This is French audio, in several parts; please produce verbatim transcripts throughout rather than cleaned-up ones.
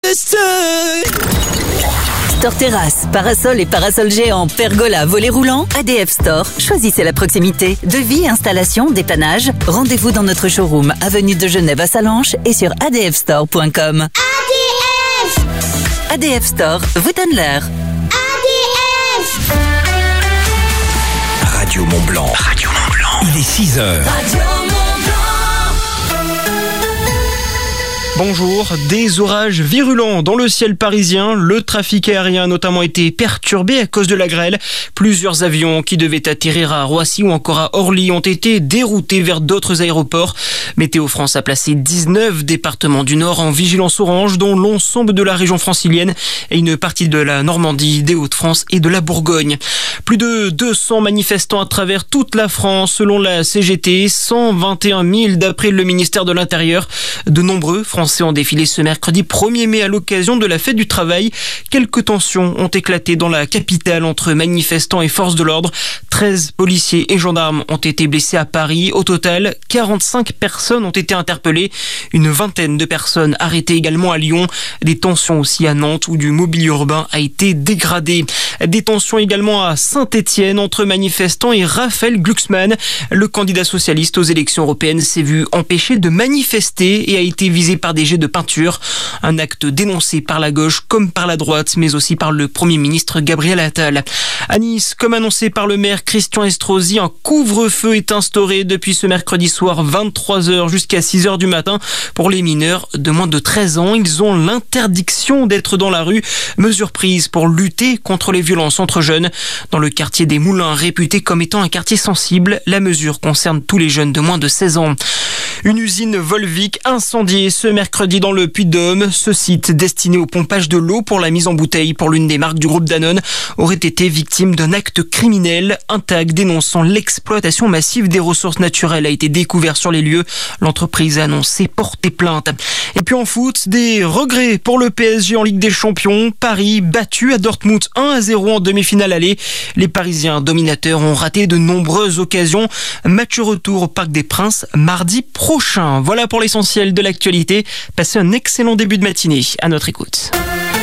the sun. Store terrasse, parasol et parasol géant, pergola, volet roulant, A D F Store. Choisissez la proximité. Devis, installation, dépannage. Rendez-vous dans notre showroom, avenue de Genève à Salanches et sur a d f store point com. A D F A D F Store vous donne l'heure. A D F Radio Mont Blanc. Radio Mont Blanc. Il est six heures. Radio Mont Blanc. Bonjour, des orages virulents dans le ciel parisien. Le trafic aérien a notamment été perturbé à cause de la grêle. Plusieurs avions qui devaient atterrir à Roissy ou encore à Orly ont été déroutés vers d'autres aéroports. Météo France a placé dix-neuf départements du Nord en vigilance orange, dont l'ensemble de la région francilienne et une partie de la Normandie, des Hauts-de-France et de la Bourgogne. Plus de deux cents manifestants à travers toute la France selon la C G T, cent vingt et un mille d'après le ministère de l'Intérieur. De nombreux Français ont défilé ce mercredi premier mai à l'occasion de la fête du travail. Quelques tensions ont éclaté dans la capitale entre manifestants et forces de l'ordre. treize policiers et gendarmes ont été blessés à Paris. Au total, quarante-cinq personnes ont été interpellées. Une vingtaine de personnes arrêtées également à Lyon. Des tensions aussi à Nantes où du mobilier urbain a été dégradé. Des tensions également à Saint-Étienne entre manifestants et Raphaël Glucksmann. Le candidat socialiste aux élections européennes s'est vu empêché de manifester et a été visé par des jets de peinture. Un acte dénoncé par la gauche comme par la droite, mais aussi par le Premier ministre Gabriel Attal. À Nice, comme annoncé par le maire Christian Estrosi, un couvre-feu est instauré depuis ce mercredi soir vingt-trois heures jusqu'à six heures du matin. Pour les mineurs de moins de treize ans, ils ont l'interdiction d'être dans la rue. Mesure prise pour lutter contre les violences entre jeunes. Dans le quartier des Moulins, réputé comme étant un quartier sensible, la mesure concerne tous les jeunes de moins de seize ans. Une usine Volvic incendiée ce mercredi dans le Puy-de-Dôme. Ce site, destiné au pompage de l'eau pour la mise en bouteille pour l'une des marques du groupe Danone, aurait été victime d'un acte criminel. Un tag dénonçant l'exploitation massive des ressources naturelles a été découvert sur les lieux. L'entreprise a annoncé porter plainte. Et puis en foot, des regrets pour le P S G en Ligue des Champions. Paris battu à Dortmund un à zéro en demi-finale aller. Les Parisiens dominateurs ont raté de nombreuses occasions. Match retour au Parc des Princes mardi prochain. Voilà pour l'essentiel de l'actualité. Passez un excellent début de matinée. À notre écoute.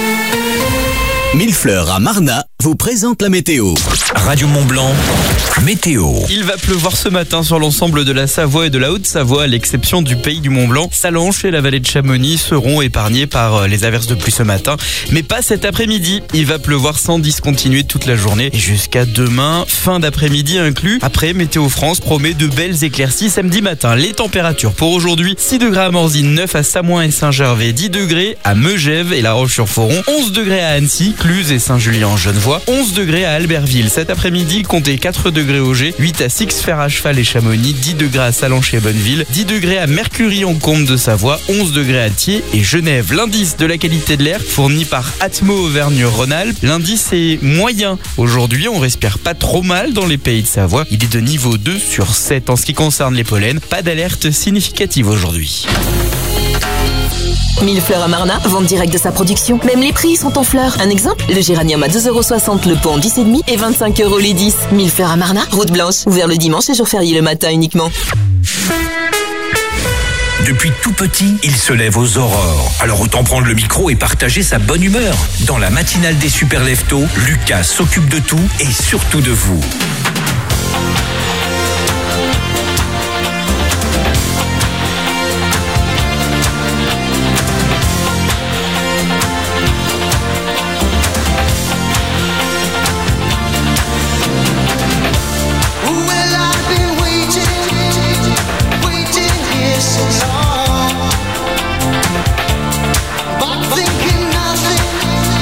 Millefleurs à Marnat vous présente la météo. Radio Mont Blanc, météo. Il va pleuvoir ce matin sur l'ensemble de la Savoie et de la Haute-Savoie, à l'exception du pays du Mont Blanc. Salanches et la vallée de Chamonix seront épargnés par les averses de pluie ce matin, mais pas cet après-midi. Il va pleuvoir sans discontinuer toute la journée et jusqu'à demain, fin d'après-midi inclus. Après, Météo France promet de belles éclaircies samedi matin. Les températures pour aujourd'hui, six degrés à Morzine, neuf à Samoin et Saint-Gervais, dix degrés à Megève et La Roche-sur-Foron, onze degrés à Annecy, Cluse et Saint-Julien-en-Genevois, onze degrés à Albertville. Cet après-midi, comptez quatre degrés au G, huit à Six Fer à Cheval et Chamonix, dix degrés à Salanches et Bonneville, dix degrés à Mercury en Comte de Savoie, onze degrés à Thiers et Genève. L'indice de la qualité de l'air fourni par Atmo Auvergne-Rhône-Alpes. L'indice est moyen. Aujourd'hui, on respire pas trop mal dans les pays de Savoie. Il est de niveau deux sur sept. En ce qui concerne les pollens, pas d'alerte significative aujourd'hui. Millefleurs à Marnat, vente directe de sa production. Même les prix sont en fleurs. Un exemple, le géranium à deux euros soixante le pot en dix virgule cinq et vingt-cinq euros les dix. Millefleurs à Marnat, route blanche. Ouvert le dimanche et jour férié le matin uniquement. Depuis tout petit, il se lève aux aurores. Alors autant prendre le micro et partager sa bonne humeur. Dans la matinale des Super Leftos, Lucas s'occupe de tout et surtout de vous.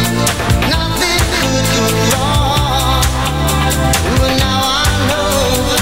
Nothing could go wrong. Well, now I know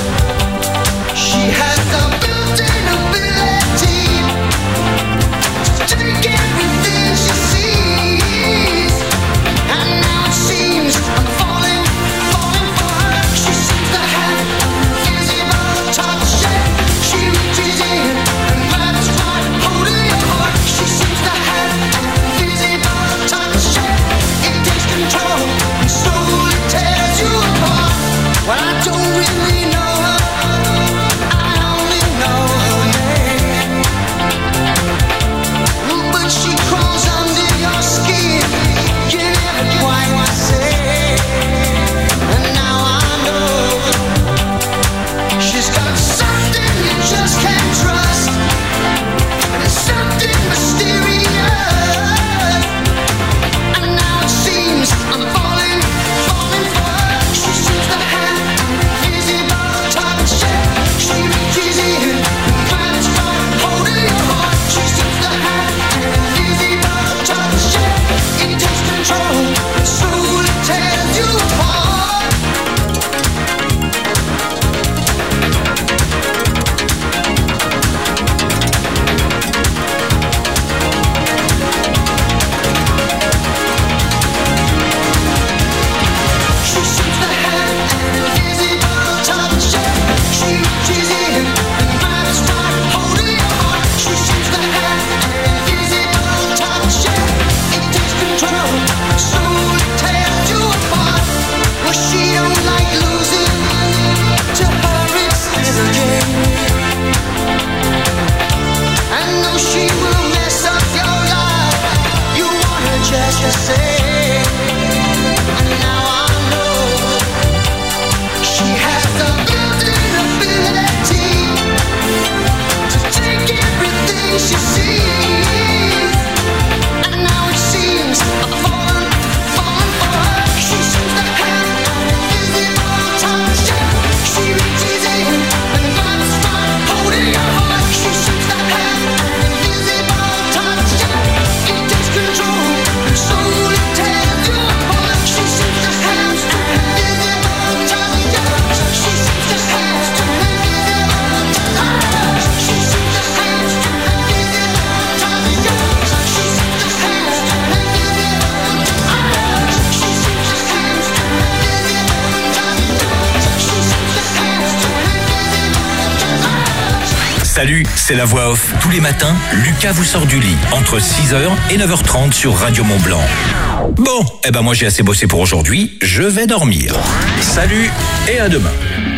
Salut, c'est la voix off. Tous les matins, Lucas vous sort du lit entre six heures et neuf heures trente sur Radio Mont-Blanc. Bon, eh ben moi j'ai assez bossé pour aujourd'hui, je vais dormir. Salut et à demain.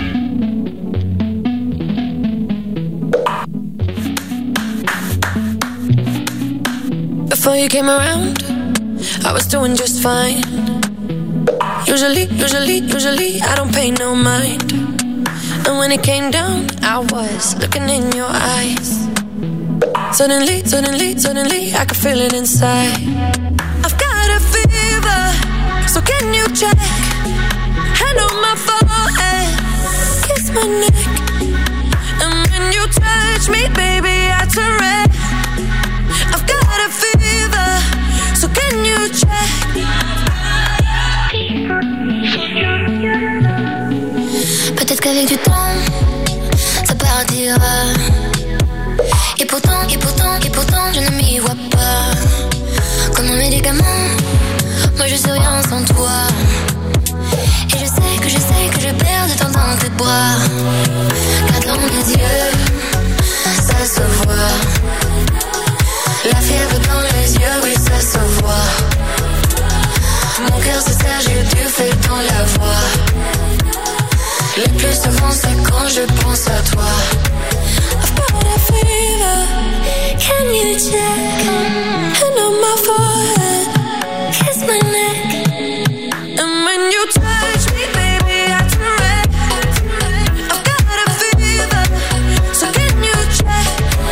Before you came around, I was doing just fine. Usually, usually, usually, I don't pay no mind. And when it came down, I was looking in your eyes. Suddenly, suddenly, suddenly, I could feel it inside. I've got a fever, so can you check? Hand on my forehead, kiss my neck. And when you touch me, baby, I turn red. I've got a fever, so can you check? Peut-être qu'avec du temps, ça partira. Et pourtant, et pourtant, et pourtant, je ne m'y vois pas. Comme un médicament, moi je suis rien sans toi. Et je sais que je sais que je perds de temps dans tes bras. Car dans mes yeux, ça se voit. La fièvre dans les yeux, oui ça se voit. Mon cœur se serre, j'ai du feu dans la voix. Le plus souvent c'est quand je pense à toi. I've got a fever, can you check? Hand on my forehead, kiss my neck. And when you touch me, baby, I turn red. I've got a fever, so can you check?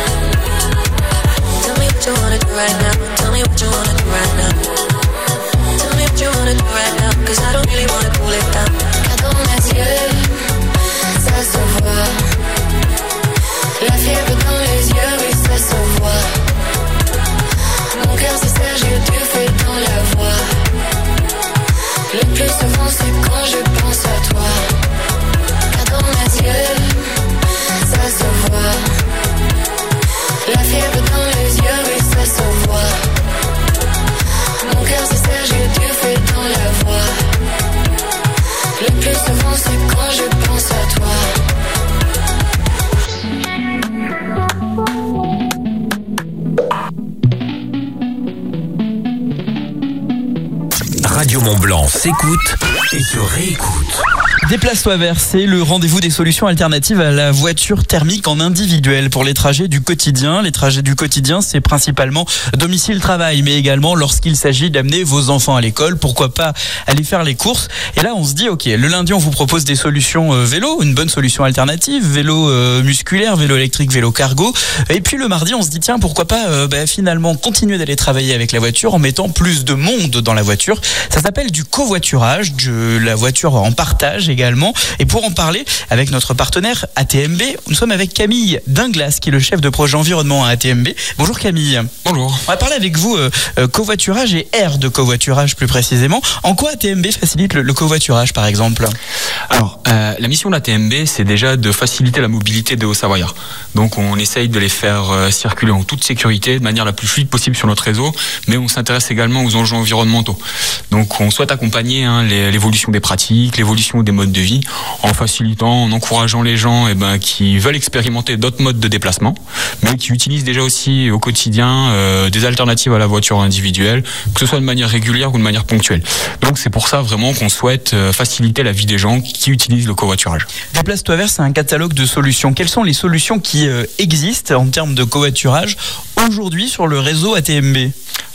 Tell me what you wanna do right now. Tell me what you wanna do right now. Tell me what you wanna do right now, cause I don't really wanna cool it down. Car dans mes yeux, ça se voit. La fièvre dans les yeux, oui ça se voit. Mon cœur se serre, j'ai du feu dans la voix. Le plus souvent c'est quand je pense à toi. Car dans mes yeux, ça se voit. La fièvre dans les yeux, oui ça se voit. Mon cœur se serre, j'ai du feu dans la voix. Le plus souvent c'est quand je pense à toi. Radio Mont-Blanc s'écoute et se réécoute. Déplace-toi vers, c'est le rendez-vous des solutions alternatives à la voiture thermique en individuel pour les trajets du quotidien. Les trajets du quotidien, c'est principalement domicile-travail, mais également lorsqu'il s'agit d'amener vos enfants à l'école, pourquoi pas aller faire les courses. Et là, on se dit, ok, le lundi, on vous propose des solutions euh, vélo, une bonne solution alternative, vélo euh, musculaire, vélo électrique, vélo cargo. Et puis le mardi, on se dit, tiens, pourquoi pas euh, bah, finalement continuer d'aller travailler avec la voiture en mettant plus de monde dans la voiture. Ça s'appelle du covoiturage, de la voiture en partage également. Et pour en parler avec notre partenaire A T M B, nous sommes avec Camille Dinglas, qui est le chef de projet environnement à A T M B. Bonjour Camille. Bonjour. On va parler avec vous euh, euh, covoiturage et aire de covoiturage plus précisément. En quoi A T M B facilite le, le covoiturage par exemple ? Alors, euh, la mission de l'A T M B, c'est déjà de faciliter la mobilité des Hauts-Savoyards. Donc on essaye de les faire euh, circuler en toute sécurité, de manière la plus fluide possible sur notre réseau, mais on s'intéresse également aux enjeux environnementaux. Donc on souhaite accompagner hein, les, l'évolution des pratiques, l'évolution des modes de vie, en facilitant, en encourageant les gens eh ben, qui veulent expérimenter d'autres modes de déplacement, mais qui utilisent déjà aussi au quotidien euh, des alternatives à la voiture individuelle, que ce soit de manière régulière ou de manière ponctuelle. Donc c'est pour ça vraiment qu'on souhaite euh, faciliter la vie des gens qui utilisent le covoiturage. Déplace-toi vers, c'est un catalogue de solutions. Quelles sont les solutions qui euh, existent en termes de covoiturage aujourd'hui sur le réseau A T M B ?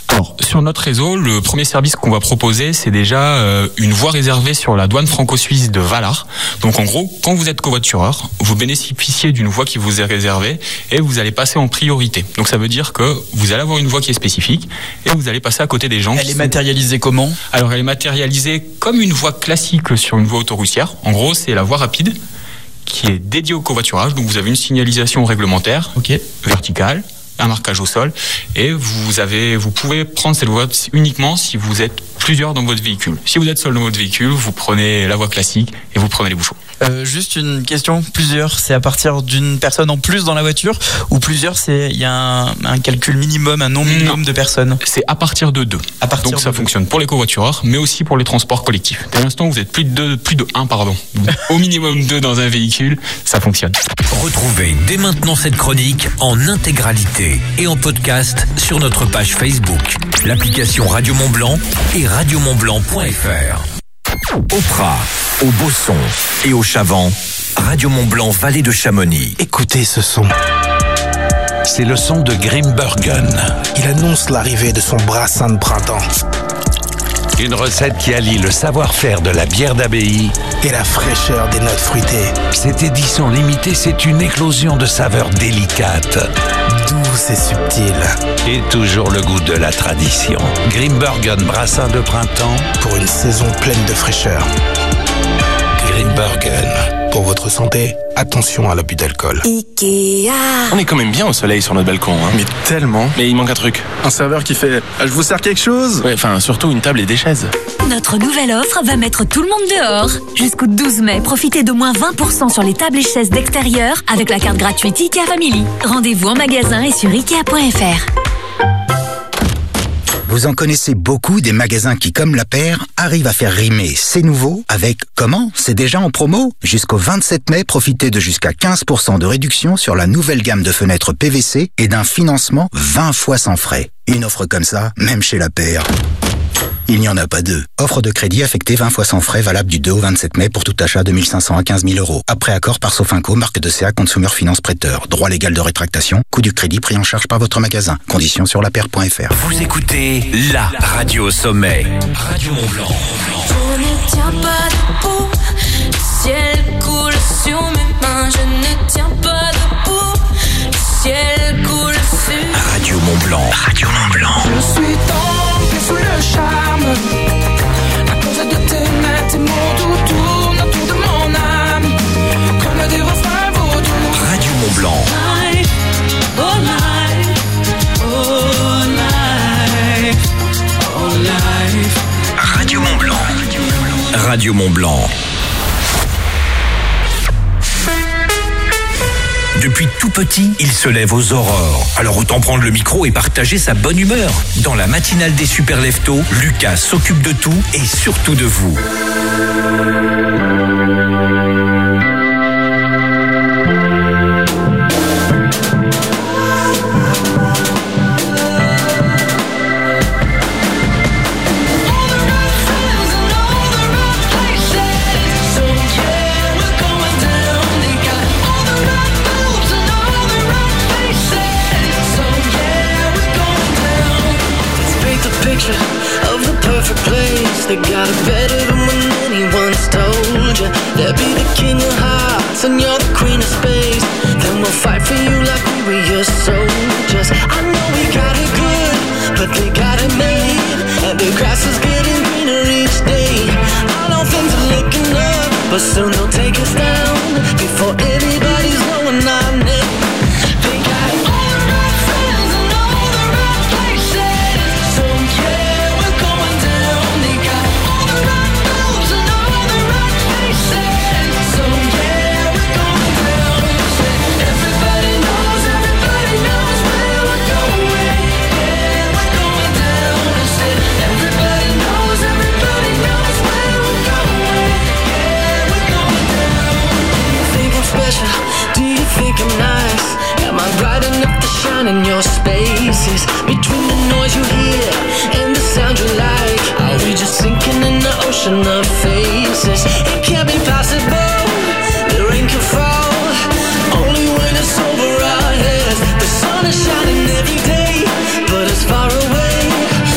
Alors, sur notre réseau, le premier service qu'on va proposer, c'est déjà euh, une voie réservée sur la douane franco-suisse de Valar. Donc, en gros, quand vous êtes covoitureur, vous bénéficiez d'une voie qui vous est réservée et vous allez passer en priorité. Donc, ça veut dire que vous allez avoir une voie qui est spécifique et vous allez passer à côté des gens. Elle est matérialisée comment ? Alors, elle est matérialisée comme une voie classique sur une voie autoroutière. En gros, c'est la voie rapide qui est dédiée au covoiturage. Donc, vous avez une signalisation réglementaire, okay. verticale, un marquage au sol, et vous avez, vous pouvez prendre cette voie uniquement si vous êtes plusieurs dans votre véhicule. Si vous êtes seul dans votre véhicule, vous prenez la voie classique et vous prenez les bouchons. Euh, juste une question, plusieurs, c'est à partir d'une personne en plus dans la voiture ou plusieurs, c'est il y a un, un calcul minimum, un nombre minimum non. de personnes? C'est à partir de deux. À partir Donc de ça deux. fonctionne pour les covoitureurs, mais aussi pour les transports collectifs. Dès l'instant vous êtes plus de deux, plus de un, pardon, au minimum deux dans un véhicule, ça fonctionne. Retrouvez dès maintenant cette chronique en intégralité et en podcast sur notre page Facebook, l'application Radio Mont Blanc et radio mont blanc point f r. Au Prat, au Bosson et au Chavant, Radio Mont Blanc, vallée de Chamonix. Écoutez ce son. C'est le son de Grimbergen. Il annonce l'arrivée de son brassin de printemps. Une recette qui allie le savoir-faire de la bière d'abbaye et la fraîcheur des notes fruitées. Cette édition limitée, c'est une éclosion de saveurs délicates, douces et subtiles. Et toujours le goût de la tradition. Grimbergen brassin de printemps pour une saison pleine de fraîcheur. Grimbergen. Pour votre santé, attention à l'abus d'alcool. Ikea. On est quand même bien au soleil sur notre balcon, hein. Mais tellement. Mais il manque un truc. Un serveur qui fait « Je vous sers quelque chose ?» Ouais, enfin, surtout une table et des chaises. Notre nouvelle offre va mettre tout le monde dehors. Jusqu'au douze mai, profitez d'au moins vingt pour cent sur les tables et chaises d'extérieur avec la carte gratuite Ikea Family. Rendez-vous en magasin et sur ikea point f r. Vous en connaissez beaucoup des magasins qui, comme La Paire, arrivent à faire rimer c'est nouveau avec comment? C'est déjà en promo? Jusqu'au vingt-sept mai, profitez de jusqu'à quinze pour cent de réduction sur la nouvelle gamme de fenêtres P V C et d'un financement vingt fois sans frais. Une offre comme ça, même chez La Paire, il n'y en a pas deux. Offre de crédit affectée vingt fois sans frais, valable du deux au vingt-sept mai pour tout achat de mille cinq cents à quinze mille euros. Après accord par Sofinco, marque de C A Consumer Finance Prêteur. Droit légal de rétractation, coût du crédit pris en charge par votre magasin. Conditions sur la paire point f r. Vous écoutez la radio au sommet. Radio Mont Blanc. Je ne tiens pas debout, le ciel coule sur mes mains. Je ne tiens pas debout, le ciel coule sur... Radio Mont Blanc. Radio Mont Blanc. Je suis tombé sous le charme, à cause de tes mains, tes mots, tout tourne autour de mon âme, comme des refrains vaudous. Radio Mont Blanc. Life, oh life, oh life, oh life. Radio Mont Blanc. Radio Mont Blanc. Depuis tout petit, il se lève aux aurores. Alors autant prendre le micro et partager sa bonne humeur. Dans la matinale des Super Leftos, Lucas s'occupe de tout et surtout de vous. Of the perfect place, they got it better than when anyone's told you. They'll be the king of hearts and you're the queen of space. Then we'll fight for you like we were your soldiers. I know we got it good, but they got it made, and the grass is getting greener each day. I know things are looking up, but soon they'll take us down before anybody's going our name. They got all the right friends and all the right places. So yeah, we're going down. They got all the right moves and all the right faces. So yeah, we're going down. Everybody knows, everybody knows where we're going. Yeah, we're going down. I said everybody knows, everybody knows where we're going. Yeah, we're going down. Do you think I'm special? Do you think I'm nice? Am I bright enough to shine in your spaces? Between the noise you hear and the sound you like, are we just sinking in the ocean of faces? It can't be possible, the rain can fall only when it's over our heads. The sun is shining every day, but it's far away.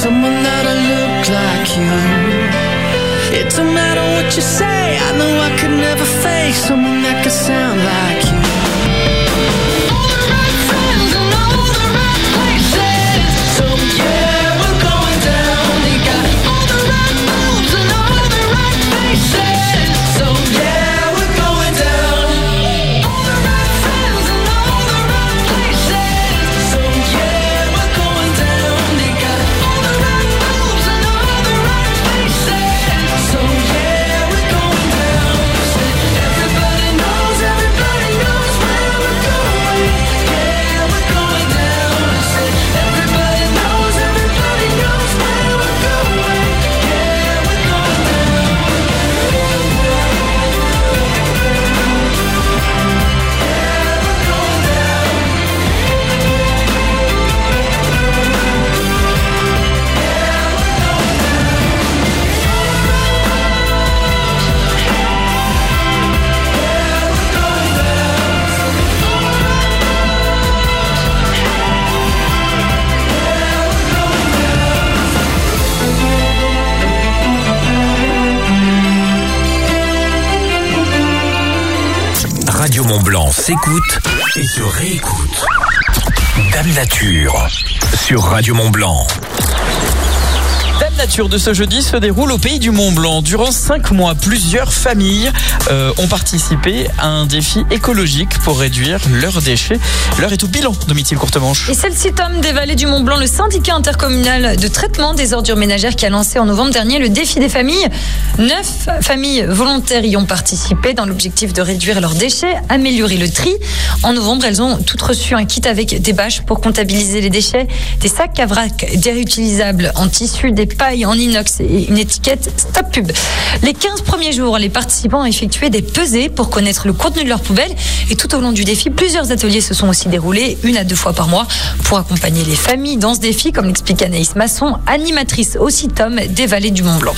someone that'll look like you. It don't matter what you say, I know I could never face someone that could sound like you. All the right friends and all the right places, so yeah, we're going down. You got all the right moves and all the right faces, so yeah, we're going down. All the right friends and all the right places, so yeah, we're going down. You got all the right moves and all the right faces, so yeah, we're going down. Everybody knows, everybody knows where we're going. Yeah, we're going down. Everybody knows, everybody knows where we're going. Yeah, we're going Radio Mont-Blanc s'écoute et se réécoute. Dame Nature sur Radio Mont-Blanc. Dame Nature de ce jeudi se déroule au pays du Mont-Blanc. Durant cinq mois, plusieurs familles euh, ont participé à un défi écologique pour réduire leurs déchets. L'heure est au bilan, Domitil Courtemanche. Et c'est le CITOM des Vallées du Mont-Blanc, le syndicat intercommunal de traitement des ordures ménagères, qui a lancé en novembre dernier le défi des familles. Neuf familles volontaires y ont participé dans l'objectif de réduire leurs déchets, améliorer le tri. En novembre, elles ont toutes reçu un kit avec des bâches pour comptabiliser les déchets, des sacs à vrac, des réutilisables en tissu, des pailles en inox et une étiquette Stop Pub. Les quinze premiers jours, les participants ont effectué des pesées pour connaître le contenu de leur poubelle, et tout au long du défi, plusieurs ateliers se sont aussi déroulés, une à deux fois par mois, pour accompagner les familles dans ce défi, comme l'explique Anaïs Masson, animatrice au CITOM des Vallées du Mont-Blanc.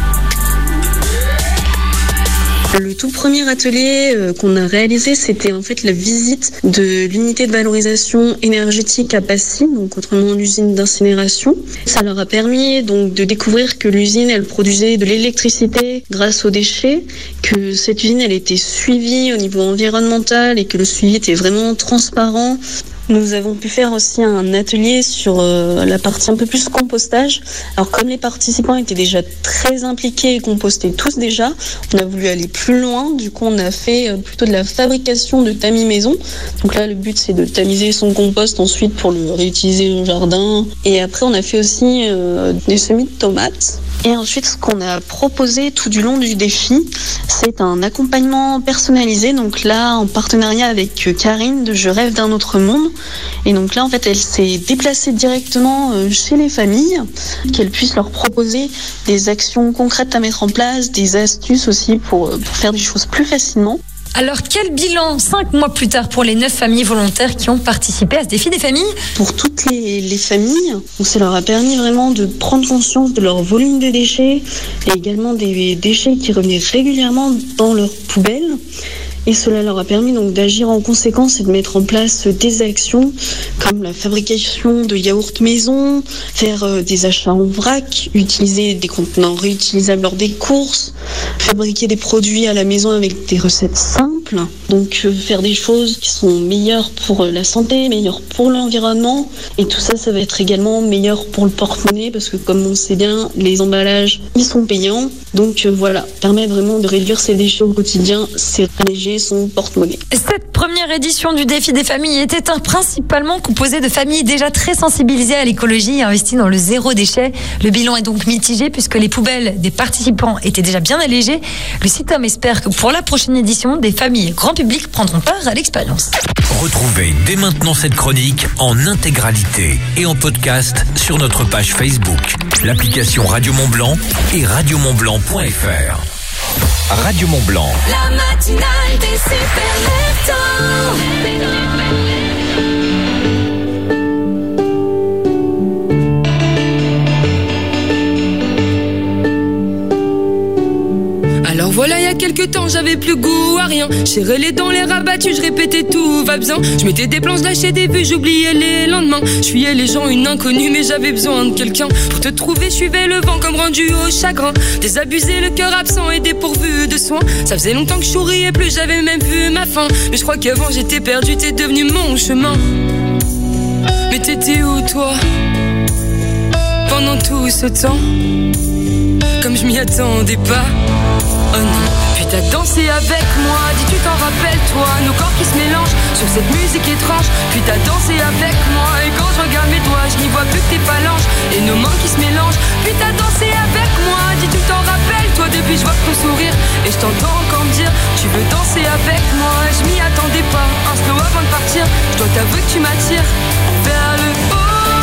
Le tout premier atelier euh, qu'on a réalisé, c'était en fait la visite de l'unité de valorisation énergétique à Passy, donc autrement l'usine d'incinération. Ça leur a permis donc de découvrir que l'usine, elle produisait de l'électricité grâce aux déchets, que cette usine, elle était suivie au niveau environnemental et que le suivi était vraiment transparent. Nous avons pu faire aussi un atelier sur euh, la partie un peu plus compostage. Alors comme les participants étaient déjà très impliqués et compostaient tous déjà, on a voulu aller plus loin. Du coup, on a fait euh, plutôt de la fabrication de tamis maison. Donc là, le but, c'est de tamiser son compost ensuite pour le réutiliser au jardin. Et après, on a fait aussi euh, des semis de tomates. Et ensuite, ce qu'on a proposé tout du long du défi, c'est un accompagnement personnalisé. Donc là, en partenariat avec Karine de Je rêve d'un autre monde. Et donc là, en fait, elle s'est déplacée directement chez les familles, qu'elle puisse leur proposer des actions concrètes à mettre en place, des astuces aussi pour, pour faire des choses plus facilement. Alors, quel bilan cinq mois plus tard pour les neuf familles volontaires qui ont participé à ce défi des familles ? Pour toutes les, les familles, donc ça leur a permis vraiment de prendre conscience de leur volume de déchets et également des déchets qui revenaient régulièrement dans leurs poubelles. Et cela leur a permis donc d'agir en conséquence et de mettre en place des actions comme la fabrication de yaourts maison, faire des achats en vrac, utiliser des contenants réutilisables lors des courses, fabriquer des produits à la maison avec des recettes simples. Donc faire des choses qui sont meilleures pour la santé, meilleures pour l'environnement. Et tout ça, ça va être également meilleur pour le porte-monnaie parce que comme on sait bien, les emballages, ils sont payants. Donc voilà, permet vraiment de réduire ses déchets au quotidien, c'est alléger son porte-monnaie. Cette première édition du défi des familles était un principalement composée de familles déjà très sensibilisées à l'écologie et investies dans le zéro déchet. Le bilan est donc mitigé puisque les poubelles des participants étaient déjà bien allégées. Le CITOM espère que pour la prochaine édition, des familles grand public prendront part à l'expérience. Retrouvez dès maintenant cette chronique en intégralité et en podcast sur notre page Facebook, l'application Radio Mont-Blanc et radio mont blanc point f r. Radio Mont-Blanc. La matinale des super leftos. Alors voilà. voilà, y a quelques temps, j'avais plus goût à rien. J'ai relé dans les rabattus, je répétais tout va bien. Je mettais des plans, je lâchais des vues, j'oubliais les lendemains. Je fuyais les gens, une inconnue, mais j'avais besoin de quelqu'un. Pour te trouver, je suivais le vent comme rendu au chagrin. Désabusé, le cœur absent et dépourvu de soins. Ça faisait longtemps que je souriais plus, j'avais même vu ma fin. Mais je crois qu'avant j'étais perdu, t'es devenu mon chemin. Mais t'étais où toi pendant tout ce temps? Comme je m'y attendais pas. Oh non. Puis t'as dansé avec moi, dis tu t'en rappelles toi. Nos corps qui se mélangent sur cette musique étrange. Puis t'as dansé avec moi, et quand je regarde mes doigts, je n'y vois plus que tes phalanges et nos mains qui se mélangent. Puis t'as dansé avec moi, dis tu t'en rappelles toi. Depuis je vois ton sourire et je t'entends encore me dire tu veux danser avec moi. Je m'y attendais pas, un slow avant de partir. Je dois t'avouer que tu m'attires vers le haut.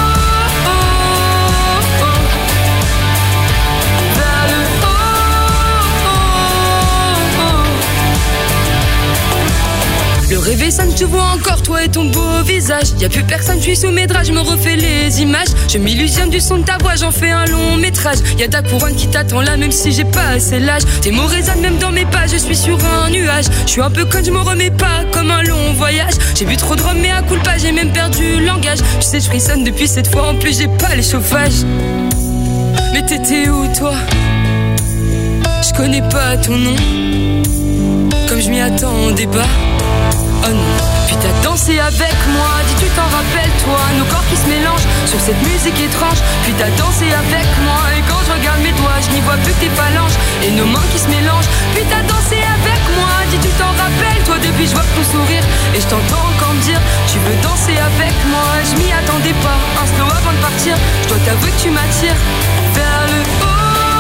Le rêve sonne, je te vois encore, toi et ton beau visage. Y'a plus personne, je suis sous mes draps, je me refais les images. Je m'illusionne du son de ta voix, j'en fais un long métrage. Y'a ta couronne qui t'attend là, même si j'ai pas assez l'âge. Tes mots résonnent même dans mes pas, je suis sur un nuage. Je suis un peu con, je me remets pas comme un long voyage. J'ai bu trop de rhum, mais à coup pas, j'ai même perdu le langage. Tu sais, je frissonne depuis cette fois, en plus j'ai pas les chauffages. Mais t'étais où toi? Je connais pas ton nom, comme je m'y attendais pas. Oh non. Puis t'as dansé avec moi, dis tu t'en rappelles toi. Nos corps qui se mélangent sur cette musique étrange. Puis t'as dansé avec moi, et quand je regarde mes doigts, je n'y vois plus que tes phalanges et nos mains qui se mélangent. Puis t'as dansé avec moi, dis tu t'en rappelles toi. Depuis je vois ton sourire et je t'entends encore me dire tu veux danser avec moi. Je m'y attendais pas, un slow avant de partir. Je dois t'avouer que tu m'attires vers le haut.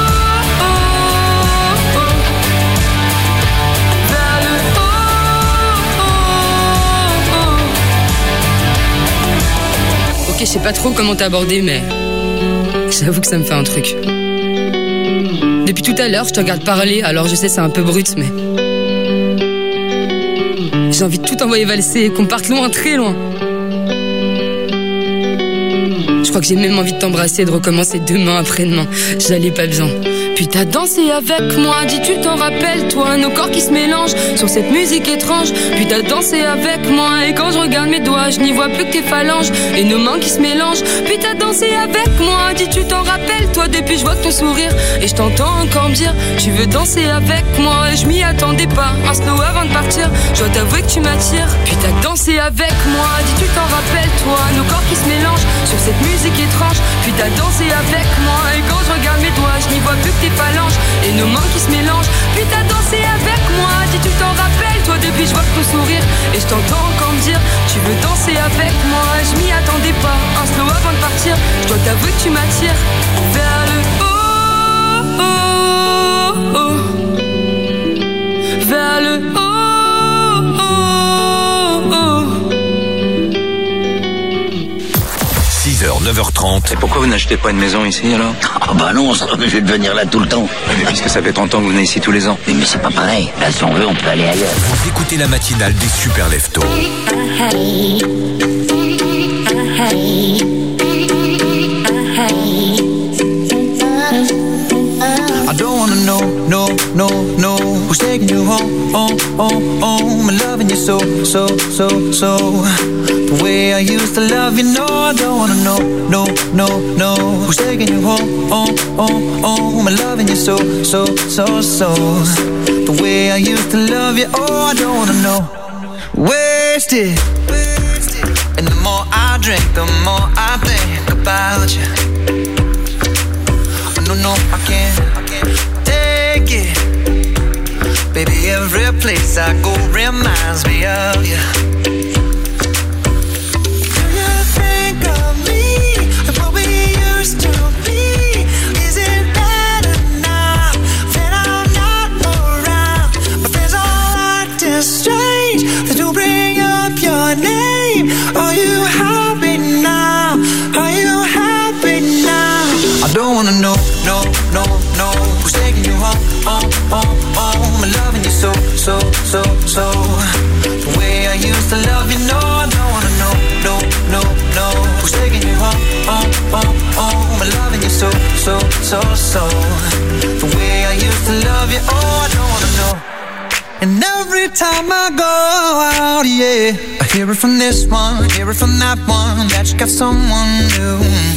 Je sais pas trop comment t'aborder, mais j'avoue que ça me fait un truc. Depuis tout à l'heure, je te regarde parler, alors je sais c'est un peu brut, mais j'ai envie de tout envoyer valser, qu'on parte loin, très loin. Je crois que j'ai même envie de t'embrasser, de recommencer demain après-demain. J'allais pas bien. Puis t'as dansé avec moi, dis tu t'en rappelles toi. Nos corps qui se mélangent sur cette musique étrange. Puis t'as dansé avec moi, et quand je regarde mes doigts, je n'y vois plus que tes phalanges et nos mains qui se mélangent. Puis t'as dansé avec moi, dis tu t'en rappelles toi. Depuis je vois ton sourire et je t'entends encore me dire tu veux danser avec moi. Et je m'y attendais pas, un slow avant de partir. Je dois t'avouer que tu m'attires. Puis t'as dansé avec moi, dis tu t'en rappelles toi. Nos corps qui se mélangent sur cette musique étrange. Puis t'as dansé avec moi, et quand je regarde mes doigts, je n'y vois plus que tes phalanges et nos mains qui se mélangent. Puis t'as dansé avec moi, dis tu t'en rappelles toi. Depuis je vois ton sourire et je t'entends encore me dire tu veux danser avec moi. Je m'y attendais pas, un slow avant de partir. Je dois t'avouer que tu m'attires vers le haut, oh, oh, vers le haut, oh, oh. six heures, neuf heures trente. Et pourquoi vous n'achetez pas une maison ici alors? Ah bah non, ça aurait pu de venir là tout le temps. Mais puisque ça fait trente ans que vous venez ici tous les ans. Mais, mais c'est pas pareil. Là, si on veut, on peut aller ailleurs. Vous écoutez la matinale des Super Leftos. I don't wanna know, no, no, no who's taking you home, home, home, home and loving you so, so, so, so the way I used to love you, no, I don't wanna know, no, no, no who's taking you home, home, home, home and loving you so, so, so, so the way I used to love you, oh, I don't wanna know. Wasted, and the more I drink, the more I think about you. No, no, I can't, I can't take it. Baby, every place I go reminds me of you. Do you think of me and what we used to be? Is it bad enough that I'm not around? My friends all acting strange. They do bring up your name. Are you happy now? Are you happy now? I don't wanna know, no, no, no who's taking you home, home, home, home and loving you so, so, so, so the way I used to love you, no, I don't wanna know, no, no, no who's taking you home, home, home, home and loving you so, so, so, so the way I used used to love you, oh, I don't wanna know. And every time I go out, yeah, I hear it from this one, hear it from that one, that you got someone new.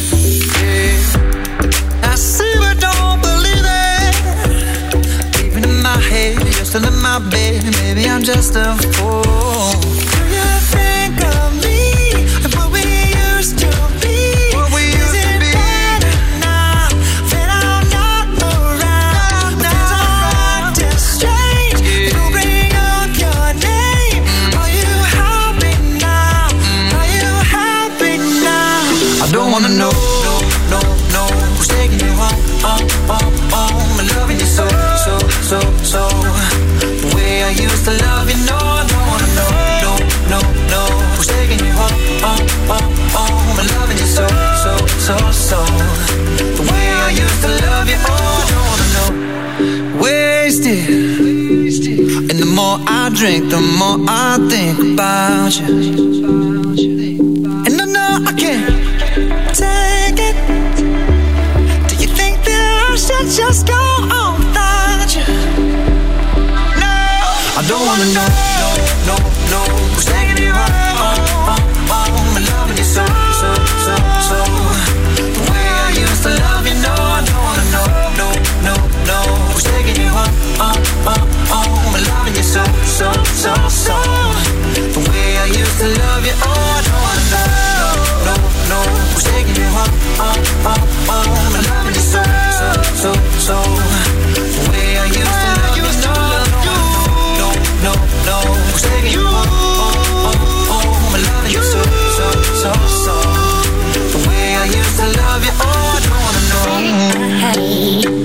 Yeah, I see but don't believe it. Even in my head, you're still in my bed. Maybe I'm just a fool. Do you think of me and what we used to be? What we used to be. Now that I'm not around, now I'm acting strange. They don't bring up your name. Are you happy now? Are you happy now? I don't wanna know, no, no, no, who's taking you home, home, home, home, and loving you so, so, so, so. The way I used to love you, no, I don't wanna know, no, no, no, who's taking you home, home, home, home, and loving you so, so, so, so. The way I used to love you, oh, I don't wanna know. Wasted, and the more I drink, the more I think about you. And I know I can't take it. Do you think that I should just go on without you? No, I don't wanna know, no, no, no, who's taking you home, home, home, and loving you so, so, so, so. The way I used to love you, no, I don't wanna know, no, no, no, who's taking you home, home, home, home, and loving you so, so, so, so. The way I used to love you, oh, I don't wanna know, no, no, who's taking you home, home, home, home, and loving you so, so, so, so. The way I used to love you, no, no, no, no, who's taking you home, home, home, and loving you so, so, so, so. The way I used to love you, oh, I don't wanna know.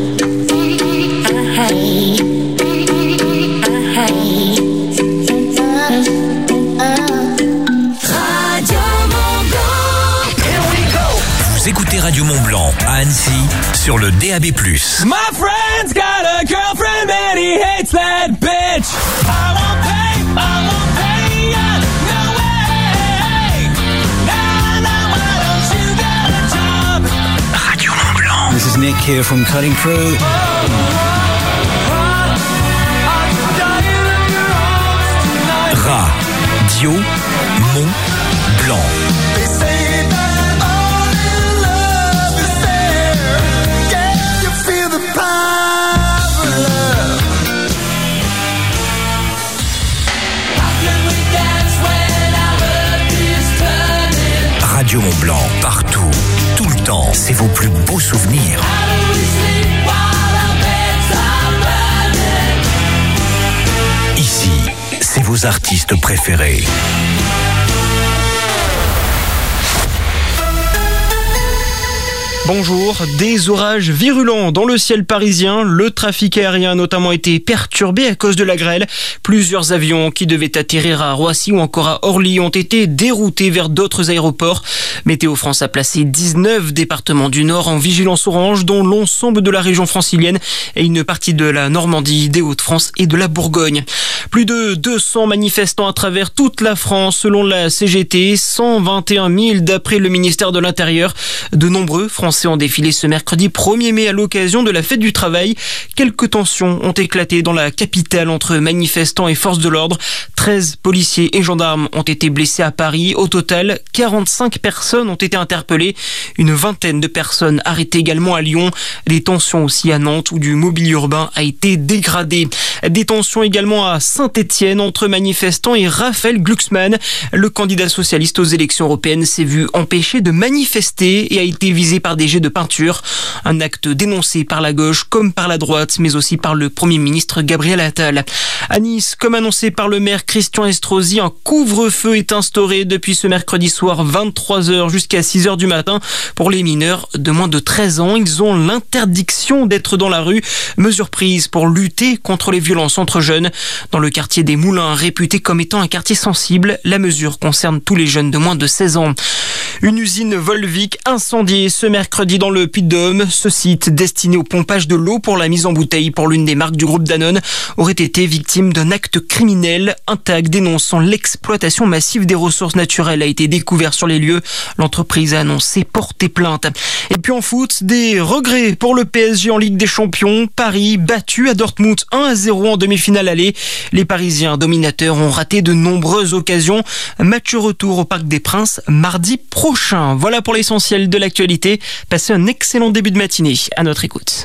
Vous écoutez Radio Mont Blanc à Annecy sur le D A B plus. My friend's got a girlfriend and he hates that bitch. I won't pay, I won't pay ya, no way. Nah, nah, why don't you get a job? Radio Mont Blanc. This is Nick here from Cutting Crew. Radio Mont Blanc. Radio Mont Blanc, partout, tout le temps, c'est vos plus beaux souvenirs. Ici, c'est vos artistes préférés. Bonjour, des orages virulents dans le ciel parisien. Le trafic aérien a notamment été perturbé à cause de la grêle. Plusieurs avions qui devaient atterrir à Roissy ou encore à Orly ont été déroutés vers d'autres aéroports. Météo France a placé dix-neuf départements du Nord en vigilance orange, dont l'ensemble de la région francilienne et une partie de la Normandie, des Hauts-de-France et de la Bourgogne. Plus de deux cents manifestants à travers toute la France selon la C G T, cent vingt et un mille d'après le ministère de l'Intérieur. De nombreux Français ont défilé ce mercredi premier mai à l'occasion de la fête du travail. Quelques tensions ont éclaté dans la capitale entre manifestants et forces de l'ordre. treize policiers et gendarmes ont été blessés à Paris. Au total, quarante-cinq personnes ont été interpellées. Une vingtaine de personnes arrêtées également à Lyon. Des tensions aussi à Nantes où du mobilier urbain a été dégradé. Des tensions également à Saint-Étienne entre manifestants et Raphaël Glucksmann. Le candidat socialiste aux élections européennes s'est vu empêché de manifester et a été visé par des jets de peinture. Un acte dénoncé par la gauche comme par la droite, mais aussi par le Premier ministre Gabriel Attal. À Nice, comme annoncé par le maire Christian Estrosi, un couvre-feu est instauré depuis ce mercredi soir vingt-trois heures jusqu'à six heures du matin. Pour les mineurs de moins de treize ans, ils ont l'interdiction d'être dans la rue. Mesure prise pour lutter contre les violences entre jeunes. Dans le quartier des Moulins, réputé comme étant un quartier sensible, la mesure concerne tous les jeunes de moins de seize ans. Une usine Volvic incendiée ce mercredi dans le Puy-de-Dôme. Ce site, destiné au pompage de l'eau pour la mise en bouteille pour l'une des marques du groupe Danone, aurait été victime d'un acte criminel. Un AirTag dénonçant l'exploitation massive des ressources naturelles a été découvert sur les lieux. L'entreprise a annoncé porter plainte. Et puis en foot, des regrets pour le P S G en Ligue des Champions. Paris battu à Dortmund un à zéro en demi-finale aller. Les Parisiens dominateurs ont raté de nombreuses occasions. Match retour au Parc des Princes mardi prochain. Voilà pour l'essentiel de l'actualité. Passez un excellent début de matinée. À notre écoute.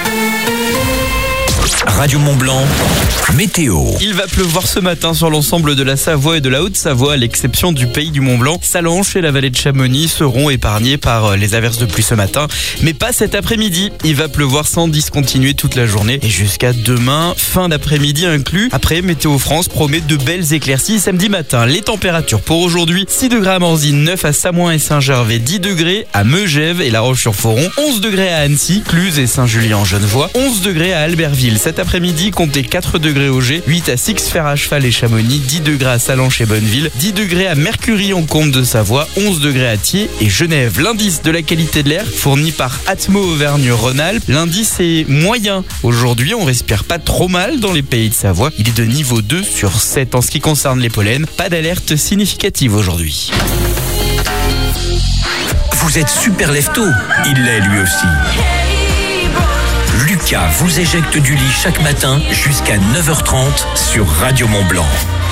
Radio Mont-Blanc, météo. Il va pleuvoir ce matin sur l'ensemble de la Savoie et de la Haute-Savoie, à l'exception du pays du Mont-Blanc. Sallanches et la vallée de Chamonix seront épargnés par les averses de pluie ce matin, mais pas cet après-midi. Il va pleuvoir sans discontinuer toute la journée et jusqu'à demain, fin d'après-midi inclus. Après, Météo France promet de belles éclaircies samedi matin. Les températures pour aujourd'hui, six degrés à Morzine, neuf à Samoin et Saint-Gervais, dix degrés à Megève et La Roche-sur-Foron, onze degrés à Annecy, Cluse et Saint-Julien-en-Genevois, onze degrés à Albertville. Cet après-midi, comptez quatre degrés au G, huit à Six Fer à Cheval et Chamonix, dix degrés à Sallanches et Bonneville, dix degrés à Mercury en Comte de Savoie, onze degrés à Thiers et Genève. L'indice de la qualité de l'air fourni par Atmo Auvergne-Rhône-Alpes. L'indice est moyen. Aujourd'hui, on respire pas trop mal dans les pays de Savoie. Il est de niveau deux sur sept en ce qui concerne les pollens. Pas d'alerte significative aujourd'hui. Vous êtes super lève-tôt. Il l'est lui aussi. Lucas vous éjecte du lit chaque matin jusqu'à neuf heures trente sur Radio Mont-Blanc.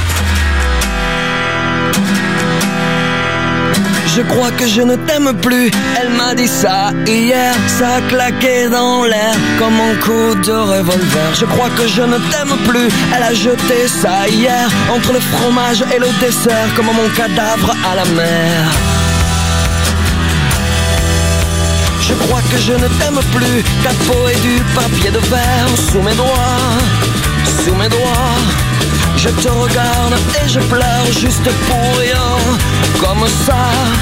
Je crois que je ne t'aime plus, elle m'a dit ça hier, ça a claqué dans l'air comme un coup de revolver. Je crois que je ne t'aime plus, elle a jeté ça hier, entre le fromage et le dessert, comme mon cadavre à la mer. Je crois que je ne t'aime plus, ta peau est du papier de verre sous mes doigts, sous mes doigts. Je te regarde et je pleure juste pour rien, comme ça.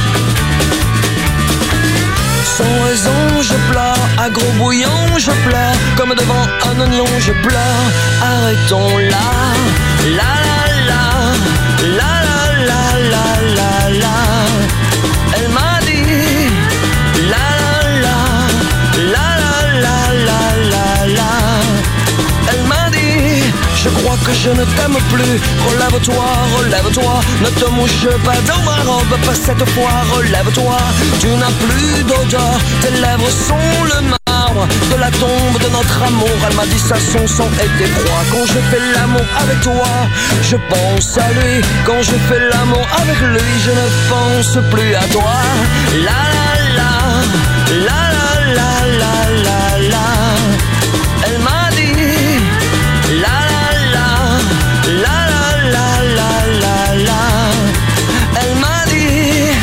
Sans raison je pleure, à gros bouillon je pleure, comme devant un oignon je pleure. Arrêtons là, la la la, la la la la la la. Elle m'a dit, la la la, la la la la la la. Elle m'a dit, je crois que je ne t'aime plus. Relève-toi, relève-toi, ne te mouche pas dans ma robe, pas cette fois, relève-toi. Tu n'as plus d'odeur, tes lèvres sont le marbre de la tombe de notre amour. Elle m'a dit ça, son sang était froid. Quand je fais l'amour avec toi, je pense à lui. Quand je fais l'amour avec lui, je ne pense plus à toi. La la la, la la la la la la. Elle m'a dit, la la la, la la la la la la. Elle m'a dit.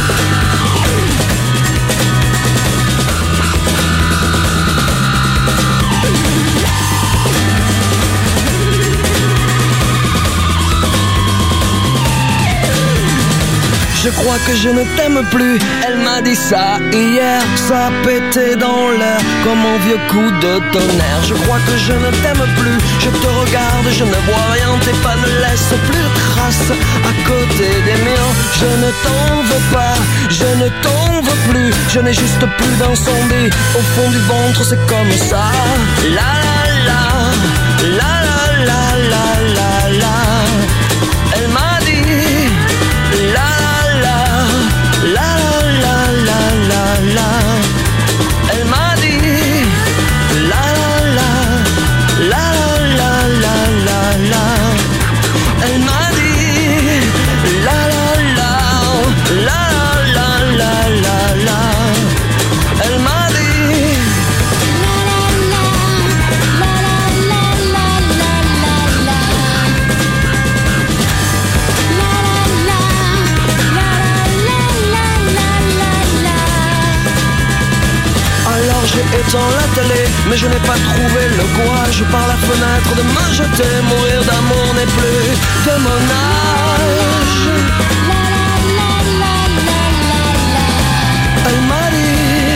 Je crois que je ne t'aime plus, elle m'a dit ça hier, ça a pété dans l'air comme un vieux coup de tonnerre. Je crois que je ne t'aime plus, je te regarde, je ne vois rien, tes pas ne laissent plus de traces à côté des miens. Je ne t'en veux pas, je ne t'en veux plus, je n'ai juste plus d'incendie au fond du ventre, c'est comme ça. La la la, la la la la la la. Elle m'a dit, la la la la la la la. Elle m'a dit, la la la la la la la. Elle m'a dit, la la la la la la la la. Elle m'a dit, la la la la la la la la. Alors j'ai éteint la télé, mais je n'ai pas trouvé le courage par la fenêtre de me jeter. Mourir d'amour n'est plus de mon âge. Elle m'a dit,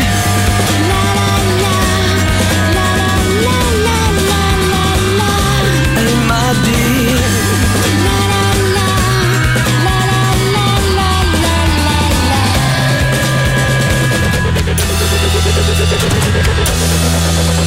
elle m'a dit,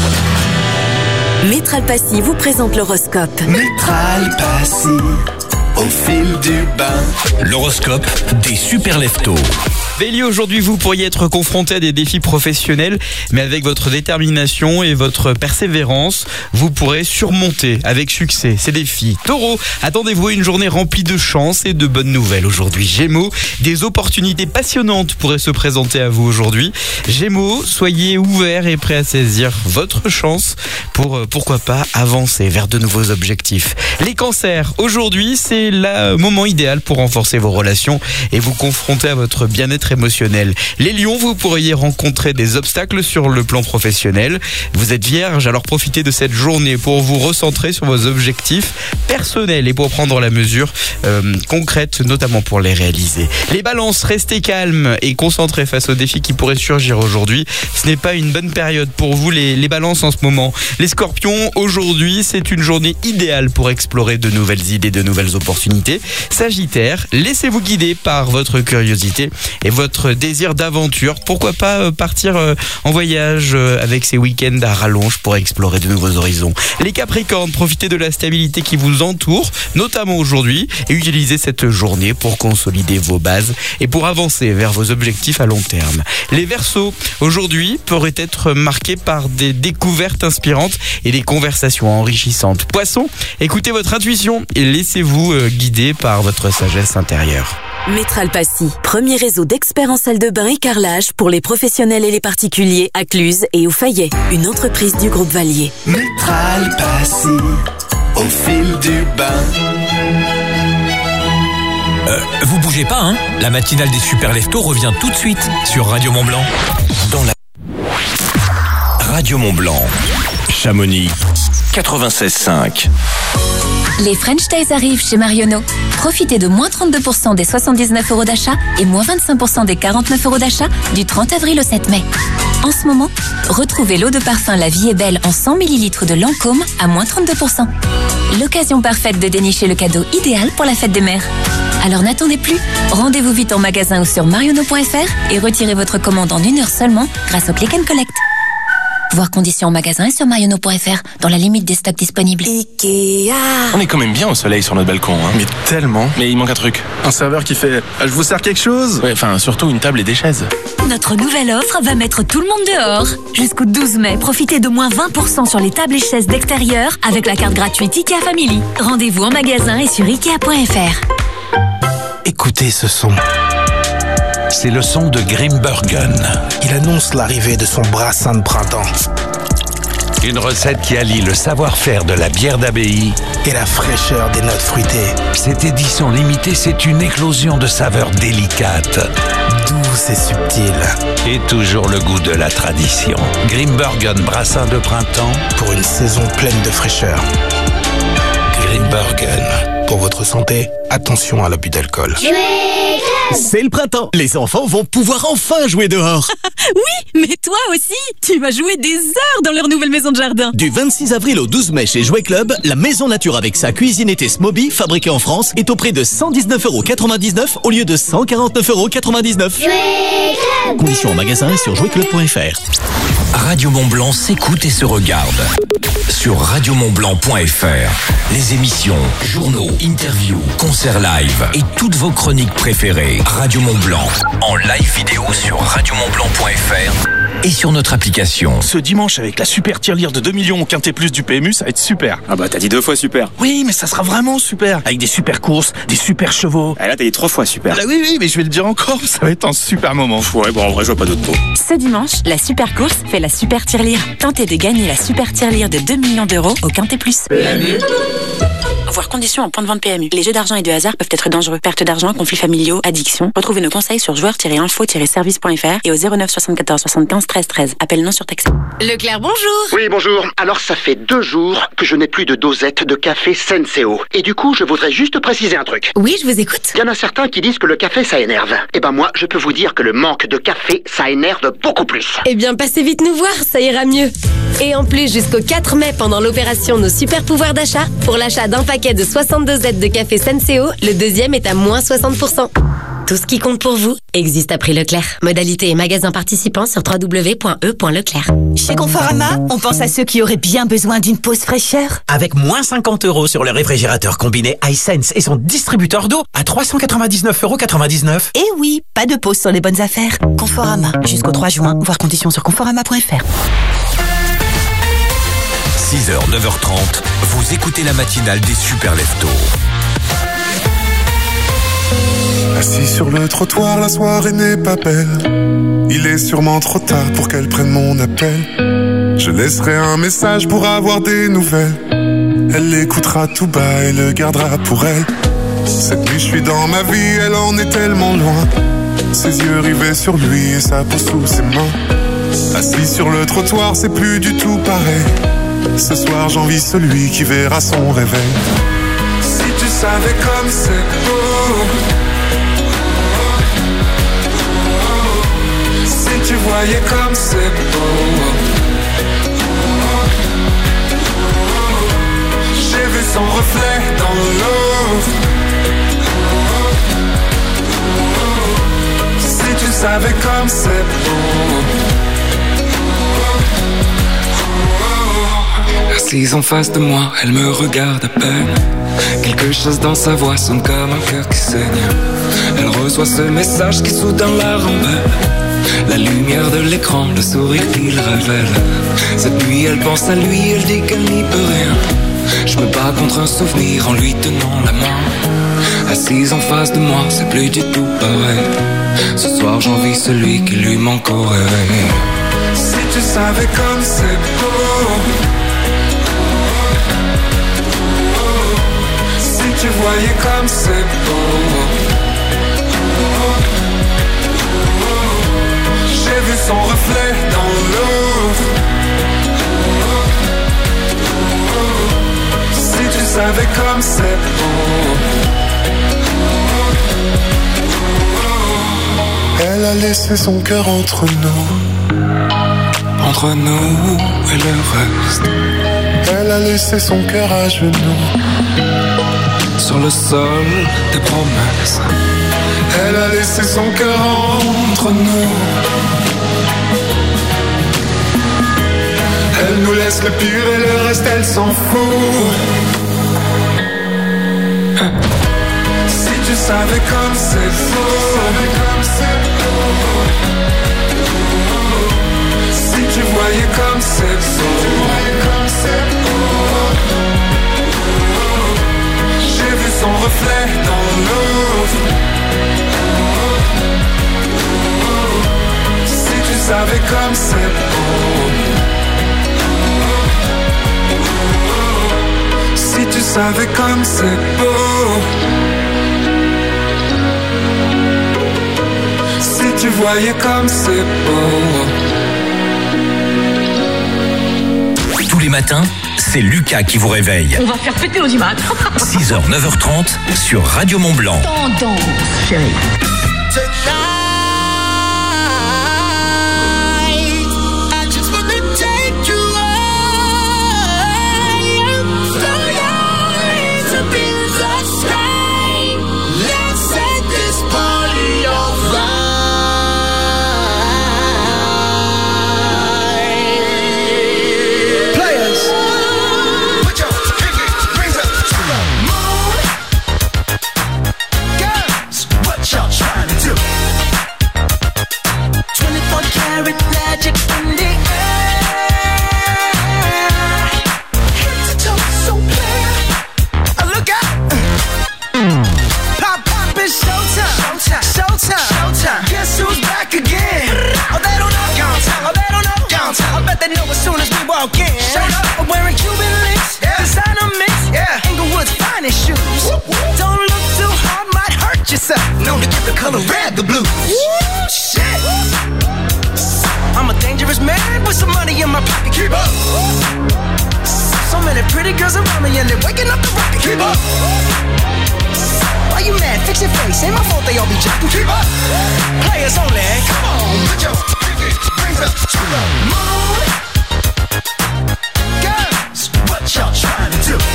Métral Passy vous présente l'horoscope. Métral Passy. au fil du bain. L'horoscope des super leftos. Bélier, aujourd'hui vous pourriez être confronté à des défis professionnels, mais avec votre détermination et votre persévérance, vous pourrez surmonter avec succès ces défis. Taureau, attendez-vous à une journée remplie de chance et de bonnes nouvelles aujourd'hui. Gémeaux, des opportunités passionnantes pourraient se présenter à vous aujourd'hui. Gémeaux, soyez ouverts et prêts à saisir votre chance pour, pourquoi pas, avancer vers de nouveaux objectifs. Les cancers, aujourd'hui c'est le moment idéal pour renforcer vos relations et vous confronter à votre bien-être émotionnel. Les lions, vous pourriez rencontrer des obstacles sur le plan professionnel. Vous êtes vierge, alors profitez de cette journée pour vous recentrer sur vos objectifs personnels et pour prendre la mesure euh, concrète, notamment pour les réaliser. Les balances, restez calmes et concentrés face aux défis qui pourraient surgir aujourd'hui. Ce n'est pas une bonne période pour vous les, les balances en ce moment. Les scorpions, aujourd'hui c'est une journée idéale pour explorer de nouvelles idées, de nouvelles opportunités. Sagittaire, laissez-vous guider par votre curiosité et votre désir d'aventure. Pourquoi pas partir en voyage avec ces week-ends à rallonge pour explorer de nouveaux horizons. Les Capricornes, profitez de la stabilité qui vous entoure, notamment aujourd'hui, et utilisez cette journée pour consolider vos bases et pour avancer vers vos objectifs à long terme. Les Verseaux, aujourd'hui, pourraient être marqués par des découvertes inspirantes et des conversations enrichissantes. Poissons, écoutez votre intuition et laissez-vous guider par votre sagesse intérieure. Métral Passy, premier réseau d'experts en salle de bain et carrelage pour les professionnels et les particuliers à Cluse et au Fayet, une entreprise du groupe Valier. Métral Passy, au fil du bain. Euh, vous bougez pas, hein? La matinale des super leftos revient tout de suite sur Radio Mont-Blanc. Dans la Radio Mont-Blanc, Chamonix, quatre-vingt-seize cinq. Les French Days arrivent chez Marionneau. Profitez de moins trente-deux pour cent des soixante-dix-neuf euros d'achat et moins vingt-cinq pour cent des quarante-neuf euros d'achat du trente avril au sept mai. En ce moment, retrouvez l'eau de parfum La Vie est Belle en cent millilitres de Lancôme à moins trente-deux pour cent. L'occasion parfaite de dénicher le cadeau idéal pour la fête des mères. Alors n'attendez plus, rendez-vous vite en magasin ou sur marionneau point f r et retirez votre commande en une heure seulement grâce au Click and Collect. Voir conditions en magasin et sur marionneau point f r dans la limite des stocks disponibles. Ikea. On est quand même bien au soleil sur notre balcon, hein. Mais tellement. Mais il manque un truc. Un serveur qui fait « Je vous sers quelque chose ?» Ouais, enfin, surtout une table et des chaises. Notre nouvelle offre va mettre tout le monde dehors. Jusqu'au douze mai, profitez de moins vingt pour cent sur les tables et chaises d'extérieur avec la carte gratuite Ikea Family. Rendez-vous en magasin et sur ikea point f r. Écoutez ce son. C'est le son de Grimbergen. Il annonce l'arrivée de son brassin de printemps. Une recette qui allie le savoir-faire de la bière d'abbaye et la fraîcheur des notes fruitées. Cette édition limitée, c'est une éclosion de saveurs délicates, douces et subtiles. Et toujours le goût de la tradition. Grimbergen brassin de printemps pour une saison pleine de fraîcheur. Grimbergen. Pour votre santé, attention à l'abus d'alcool. C'est le printemps. Les enfants vont pouvoir enfin jouer dehors. Oui, mais toi aussi, tu vas jouer des heures dans leur nouvelle maison de jardin. Du vingt-six avril au douze mai chez Jouet Club, la maison nature avec sa cuisine été Smoby, fabriquée en France, est au prix de cent dix-neuf euros quatre-vingt-dix-neuf au lieu de cent quarante-neuf euros quatre-vingt-dix-neuf. Conditions en magasin et sur jouet club point f r. Radio Mont-Blanc s'écoute et se regarde sur radio mont blanc point f r. Les émissions, journaux, interviews, concerts live et toutes vos chroniques préférées. Radio Mont-Blanc en live vidéo sur radio mont blanc point f r et sur notre application. Ce dimanche, avec la super tirelire de deux millions au Quintet Plus du P M U, ça va être super. Ah bah t'as dit deux fois super. Oui, mais ça sera vraiment super. Avec des super courses, des super chevaux. Ah là t'as dit trois fois super. Ah là, oui, oui, mais je vais le dire encore, ça va être un super moment. Ouais, bon en vrai je vois pas d'autres mots. Ce dimanche, la super course fait la super tirelire. Tentez de gagner la super tirelire de deux millions d'euros au Quintet Plus. P M U. Voir conditions en point de vente P M U. Les jeux d'argent et de hasard peuvent être dangereux. Perte d'argent, conflits familiaux, addiction. Retrouvez nos conseils sur joueurs tiret info tiret service point f r et au zéro neuf soixante-quatorze soixante-quinze treize treize. Appel non surtaxé. Leclerc, bonjour. Oui, bonjour. Alors, ça fait deux jours que je n'ai plus de dosette de café Senseo. Et du coup, je voudrais juste préciser un truc. Oui, je vous écoute. Il y en a certains qui disent que le café, ça énerve. Eh ben moi, je peux vous dire que le manque de café, ça énerve beaucoup plus. Eh bien, passez vite nous voir, ça ira mieux. Et en plus, jusqu'au quatre mai, pendant l'opération Nos Super Pouvoirs d'achat, pour l'achat d'un paquet de soixante-deux Z de café Senseo, le deuxième est à moins soixante pour cent. Tout ce qui compte pour vous existe à prix Leclerc. Modalité et magasins participants sur w w w point e point leclerc. Chez Conforama, on pense à ceux qui auraient bien besoin d'une pause fraîcheur. Avec moins cinquante euros sur le réfrigérateur combiné iSense et son distributeur d'eau à trois cent quatre-vingt-dix-neuf euros quatre-vingt-dix-neuf. Et oui, pas de pause sur les bonnes affaires. Conforama, jusqu'au trois juin, voir conditions sur conforama point f r. six heures, neuf heures trente, vous écoutez la matinale des super leftos. Assis sur le trottoir, la soirée n'est pas belle. Il est sûrement trop tard pour qu'elle prenne mon appel. Je laisserai un message pour avoir des nouvelles. Elle l'écoutera tout bas et le gardera pour elle. Cette nuit je suis dans ma vie, elle en est tellement loin. Ses yeux rivés sur lui et sa peau sous ses mains. Assis sur le trottoir, c'est plus du tout pareil. Ce soir j'envie celui qui verra son réveil. Si tu savais comme c'est beau, si tu voyais comme c'est beau, j'ai vu son reflet dans l'eau. Si tu savais comme c'est beau. Assise en face de moi, elle me regarde à peine. Quelque chose dans sa voix sonne comme un cœur qui saigne. Elle reçoit ce message qui soudain la rend belle. La lumière de l'écran, le sourire qu'il révèle. Cette nuit elle pense à lui, elle dit qu'elle n'y peut rien. Je me bats contre un souvenir en lui tenant la main. Assise en face de moi, c'est plus du tout pareil. Ce soir j'envie celui qui lui manque au réveil. Si tu savais comme c'est beau, si tu voyais comme c'est beau, j'ai vu son reflet dans l'eau. Si tu savais comme c'est beau. Elle a laissé son cœur entre nous, entre nous et le reste. Elle a laissé son cœur à genoux, sur le sol des promesses. Elle a laissé son cœur entre nous. Elle nous laisse le pire et le reste elle s'en fout. Si tu savais comme c'est faux, si tu voyais comme c'est beau, j'ai vu son reflet dans l'eau. Si tu savais comme c'est beau, si tu savais comme c'est beau, si tu voyais comme c'est beau. Tous les matins, c'est Lucas qui vous réveille. On va faire péter l'audimat. six heures, neuf heures trente sur Radio Mont Blanc. Tendance, chérie.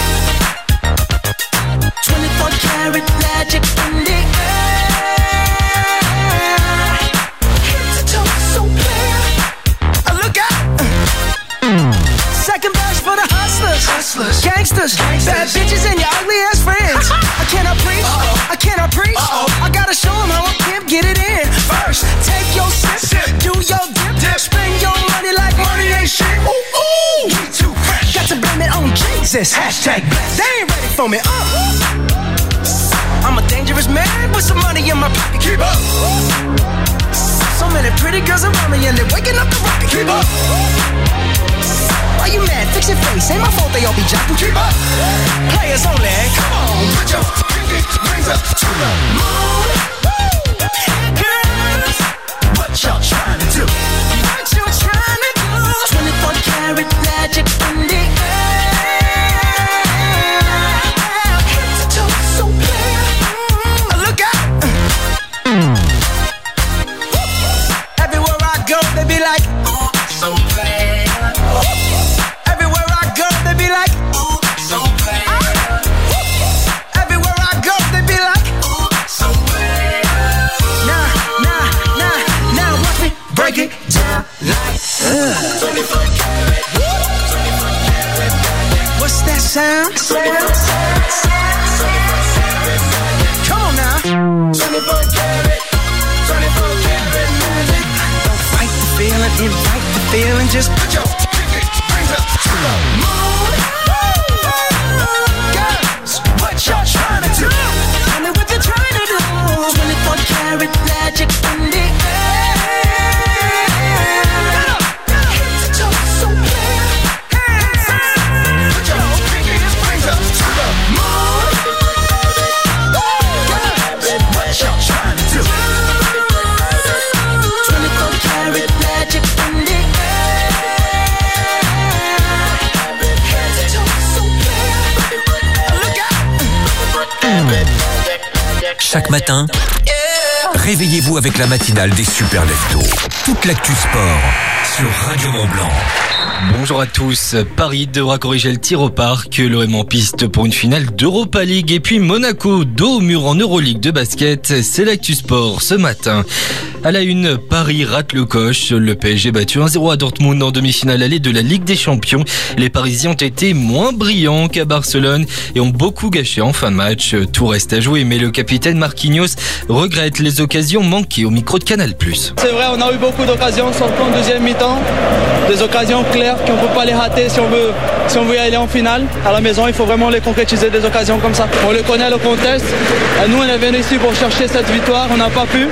Magic in the air. Bad bitches and your ugly ass friends. I cannot preach, I cannot preach. I gotta show them how a pimp get it in. First, take your sip, do your dip, spend your money like money ain't shit. Ooh, ooh, we too fresh. Got to blame it on Jesus. Hashtag blessed. They ain't ready for me. Uh. I'm a dangerous man with some money in my pocket. Keep up. So many pretty girls around me and they're waking up the rocket. Keep up. Why you mad? Fix your face. Ain't my fault they all be jocking. Keep up. Players only. Come on, put your pinky rings up to the moon. Girls, what y'all trying to do? What you trying to do? twenty-four karat magic in the air. Head to toe so clear. Mm, look out. Everywhere I go, they be like, ooh, so bad. Everywhere I go, they be like, ooh, so bad. Everywhere I go, they be like, ooh, so bad. Nah, nah, nah, now watch me break it down like, uh. twenty-four karat, twenty-four karat. What's that sound? Sound, sound, sound. Come on now. twenty-four karat, twenty-four karat magic. Don't fight the feeling, invite the feeling. Just put your pinky rings up to the moon. Girls, what y'all trying to do? Tell me what you're trying to do. twenty-four karat magic in the air. Head to toe so clear. Put your pinky rings up to the moon. Girls, what y'all trying to do? twenty-four karat magic in the air. Head to toe so clear. Look out. Chaque matin, réveillez-vous avec la matinale des super leftos. Toute l'actu sport sur Radio Mont-Blanc. Bonjour à tous. Paris devra corriger le tir au parc. L'O M en piste pour une finale d'Europa League. Et puis Monaco, dos au mur en Euroleague de basket. C'est l'actu sport ce matin. À la une, Paris rate le coche. Le P S G battu un zéro à Dortmund en demi-finale allée de la Ligue des Champions. Les Parisiens ont été moins brillants qu'à Barcelone et ont beaucoup gâché en fin de match. Tout reste à jouer, mais le capitaine Marquinhos regrette les occasions manquées au micro de Canal plus. C'est vrai, on a eu beaucoup d'occasions, surtout en deuxième mi-temps. Des occasions claires qu'on ne peut pas les rater si on veut, si on veut y aller en finale. À la maison, il faut vraiment les concrétiser, des occasions comme ça. On le connaît, le contexte. Nous, on est venu ici pour chercher cette victoire. On n'a pas pu.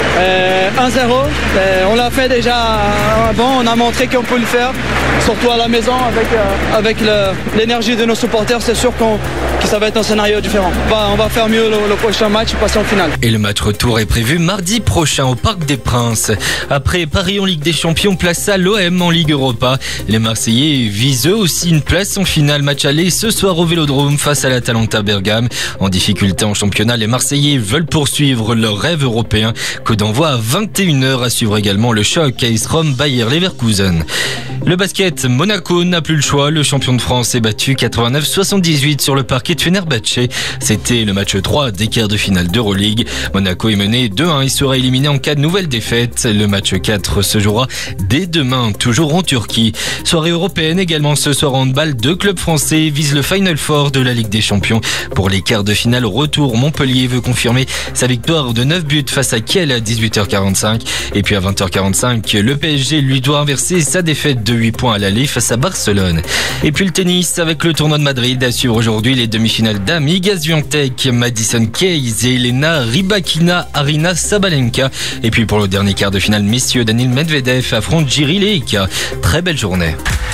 Euh, un zéro. Euh, on l'a fait déjà avant. On a montré qu'on peut le faire. Surtout à la maison, avec, euh, avec le, l'énergie de nos supporters. C'est sûr qu'on, que ça va être un scénario différent. On va, on va faire mieux le, le prochain match et passer en finale. Et le match retour est prévu mardi prochain au Parc des Princes. Après Paris en Ligue des Champions, place à l'O M en Ligue Europa. Les Marseillais visent eux aussi une place en finale. Match aller ce soir au Vélodrome face à l'Atalanta Bergame. En difficulté en championnat, les Marseillais veulent poursuivre leur rêve européen. Coup d'envoi à vingt et une heures, à suivre également le choc A S Rome Bayer Leverkusen. Le basket, Monaco n'a plus le choix. Le champion de France est battu quatre-vingt-neuf soixante-dix-huit sur le parquet de Fenerbahçe. C'était le match trois des quarts de finale d'Euroleague. Monaco est mené deux un et sera éliminé en cas de nouvelle défaite. Le match quatre se jouera dès demain, toujours en Turquie. Soirée européenne également ce soir en handball. Deux clubs français visent le Final Four de la Ligue des Champions. Pour les quarts de finale retour, Montpellier veut confirmer sa victoire de neuf buts face à Kiel à dix-huit heures quarante-cinq. Et puis à vingt heures quarante-cinq, le P S G lui doit inverser sa défaite de huit points à l'aller face à Barcelone. Et puis le tennis avec le tournoi de Madrid à suivre aujourd'hui les demi-finales dames. Iga Swiatek, Madison Keys et Elena Rybakina, Arina Sabalenka. Et puis pour le dernier quart de finale, messieurs, Daniil Medvedev affronte Jiří Lehecka. Très belle journée.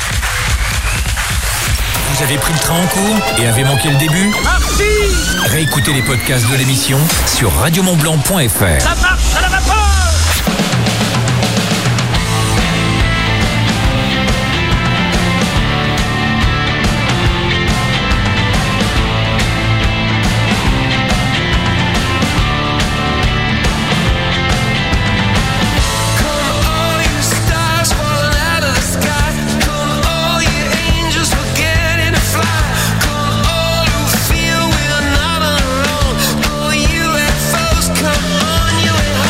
Vous avez pris le train en cours et avez manqué le début? Merci. Réécoutez les podcasts de l'émission sur radio mont blanc point f r. Ça marche à la vapeur. Come on, you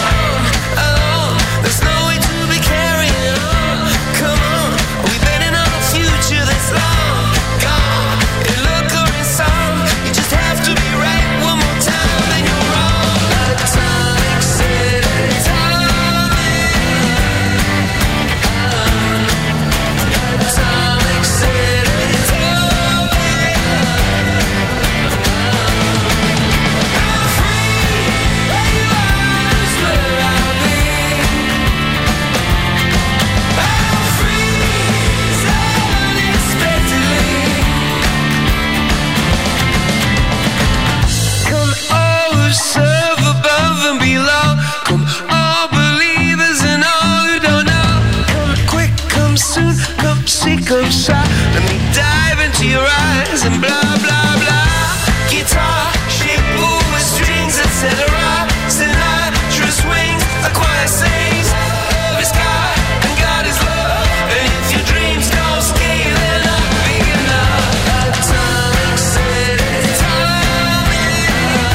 sick of sight. Let me dive into your eyes and blah blah blah. Guitar, shape, with strings, et cetera. Sinatra swings, a choir sings. Love is God and God is love. And if your dreams don't scale, they're not big enough. Atomic City, Atomic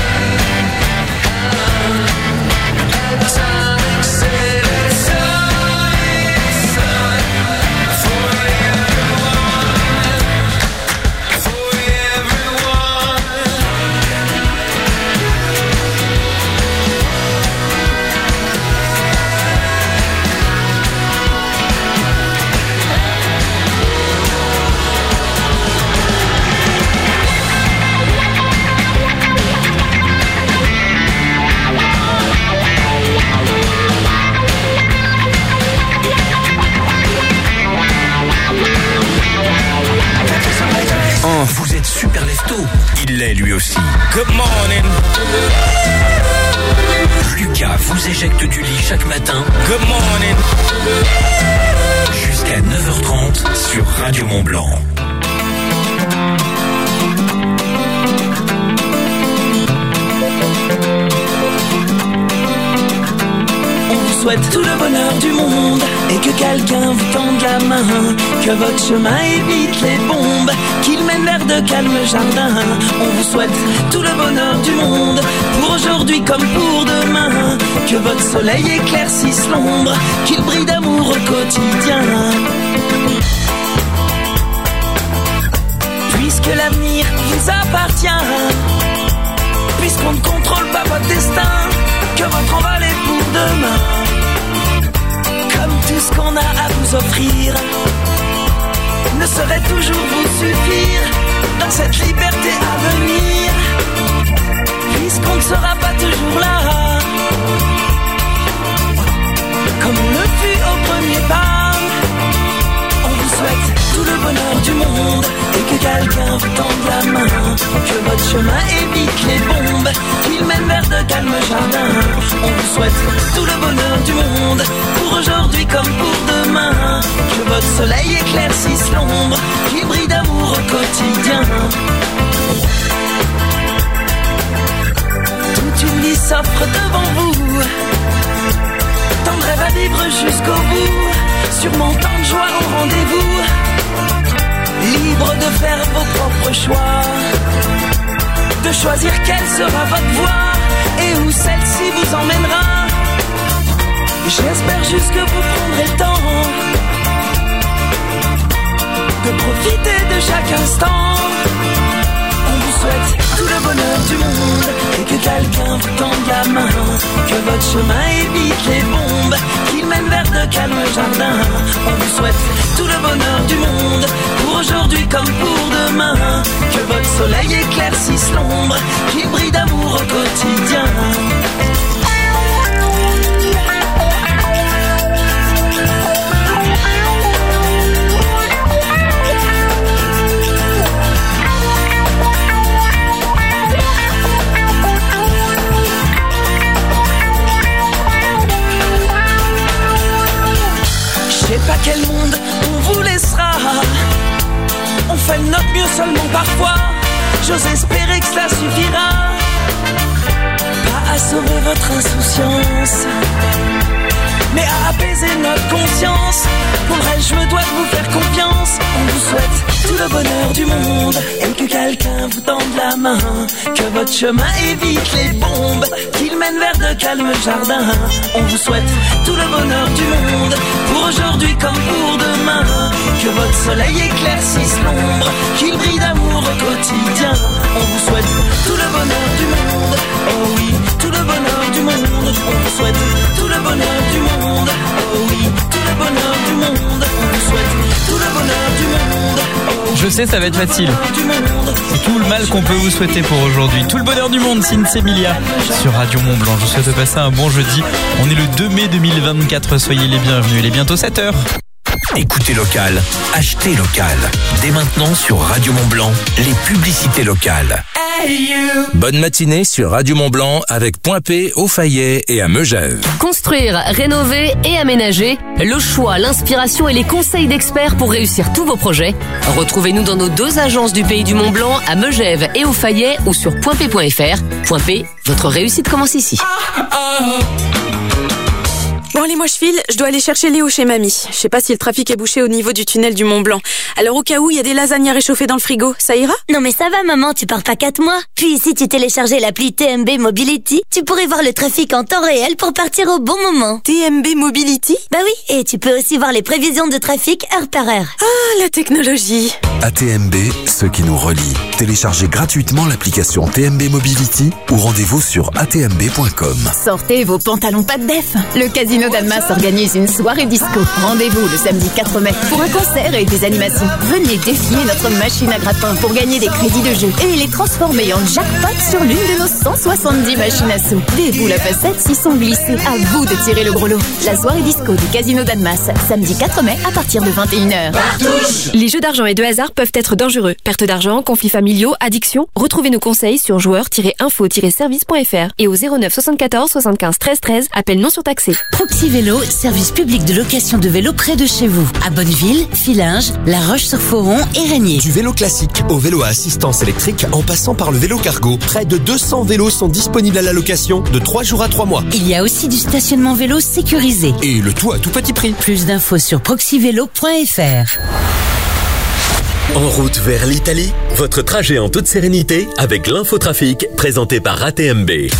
Atomic City, Atomic Sun. For everyone, for everyone. Oh, vous êtes super lefto. Il l'est lui aussi. Good morning. Lucas vous éjecte du lit chaque matin. Good morning. Jusqu'à neuf heures trente sur Radio Mont-Blanc. On vous souhaite tout le bonheur du monde et que quelqu'un vous tende la main, que votre chemin évite les bombes, qu'il mène vers de calmes jardins. On vous souhaite tout le bonheur du monde pour aujourd'hui comme pour demain, que votre soleil éclaircisse l'ombre, qu'il brille d'amour au quotidien. Puisque l'avenir vous appartient, puisqu'on ne contrôle pas votre destin, que votre envol est pour demain. Comme tout ce qu'on a à vous offrir ne saurait toujours vous suffire dans cette liberté à venir, puisqu'on ne sera pas toujours là, comme on le fut au premier pas. On vous souhaite tout le bonheur du monde et que quelqu'un vous tende la main, que votre chemin évite les bombes, qu'il mène vers de calmes jardins. On vous souhaite tout le bonheur du monde pour aujourd'hui comme pour demain, que votre soleil éclaircisse l'ombre, qu'il brille d'amour au quotidien. Toute une vie s'offre devant vous, tant de rêves à vivre jusqu'au bout, sûrement tant de joie au rendez-vous, libre de faire vos propres choix, de choisir quelle sera votre voie et où celle-ci vous emmènera. J'espère juste que vous prendrez le temps de profiter de chaque instant. On vous souhaite tout le bonheur du monde et que quelqu'un vous tende la main, que votre chemin évite les bombes, qu'il mène vers de calmes jardins. On vous souhaite tout le bonheur du monde pour aujourd'hui comme pour demain, que votre soleil éclaircisse l'ombre, qu'il brille d'amour au quotidien. Je sais pas quel monde on vous laissera, on fait de notre mieux seulement parfois. J'ose espérer que cela suffira, pas à sauver votre insouciance, mais à apaiser notre conscience. Pour le reste, je me dois de vous faire confiance. On vous souhaite tout le bonheur du monde et que quelqu'un vous tende la main, que votre chemin évite les bombes, qu'il mène vers de calmes jardins. On vous souhaite tout le bonheur du monde pour aujourd'hui comme pour demain, que votre soleil éclaircisse l'ombre, qu'il brille d'amour au quotidien. On vous souhaite tout le bonheur du monde, oh oui, tout le bonheur du monde. On vous souhaite tout le bonheur du monde, oh oui, tout le bonheur du monde. On vous souhaite tout le bonheur du monde, oh oui. Je sais, ça va être facile. C'est tout le mal qu'on peut vous souhaiter pour aujourd'hui. Tout le bonheur du monde, Sinsemilia sur Radio Mont-Blanc. Je vous souhaite de passer un bon jeudi. On est le deux mai deux mille vingt-quatre. Soyez les bienvenus. Il est bientôt sept heures. Écoutez local, achetez local. Dès maintenant sur Radio Mont-Blanc, les publicités locales. Bonne matinée sur Radio Mont-Blanc avec Point P au Fayet et à Megève. Construire, rénover et aménager, le choix, l'inspiration et les conseils d'experts pour réussir tous vos projets. Retrouvez-nous dans nos deux agences du Pays du Mont-Blanc à Megève et au Fayet ou sur point p point f r. Point P, votre réussite commence ici. Bon allez, moi je file, je dois aller chercher Léo chez mamie. Je sais pas si le trafic est bouché au niveau du tunnel du Mont Blanc. Alors au cas où, il y a des lasagnes à réchauffer dans le frigo, ça ira? Non mais ça va maman, tu pars pas quatre mois. Puis si tu téléchargeais l'appli T M B Mobility, tu pourrais voir le trafic en temps réel pour partir au bon moment. T M B Mobility? Bah oui, et tu peux aussi voir les prévisions de trafic heure par heure. Ah, la technologie. A T M B, ce qui nous relie. Téléchargez gratuitement l'application T M B Mobility ou rendez-vous sur a t m b point com. Sortez vos pantalons pas de def. Le Casino d'Annemasse organise une soirée disco. Rendez-vous le samedi quatre mai pour un concert et des animations. Venez défier notre machine à grappin pour gagner des crédits de jeu et les transformer en jackpot sur l'une de nos cent soixante-dix machines à sous. Des boules à facettes s'y sont glissées. À vous de tirer le gros lot. La soirée disco du Casino d'Annemasse, samedi quatre mai à partir de vingt et une heures. Les jeux d'argent et de hasard peuvent être dangereux. Perte d'argent, conflits familiaux, addiction. Retrouvez nos conseils sur joueurs tiret info tiret service point f r et au zéro neuf soixante-quatorze soixante-quinze treize treize. Appel non surtaxé. Proxy Vélo, service public de location de vélo près de chez vous. À Bonneville, Fillinges, La Roche-sur-Foron et Régnier. Du vélo classique au vélo à assistance électrique en passant par le vélo cargo. Près de deux cents vélos sont disponibles à la location de trois jours à trois mois. Il y a aussi du stationnement vélo sécurisé. Et le tout à tout petit prix. Plus d'infos sur proxy vélo point f r. En route vers l'Italie, votre trajet en toute sérénité avec l'infotrafic présenté par A T M B.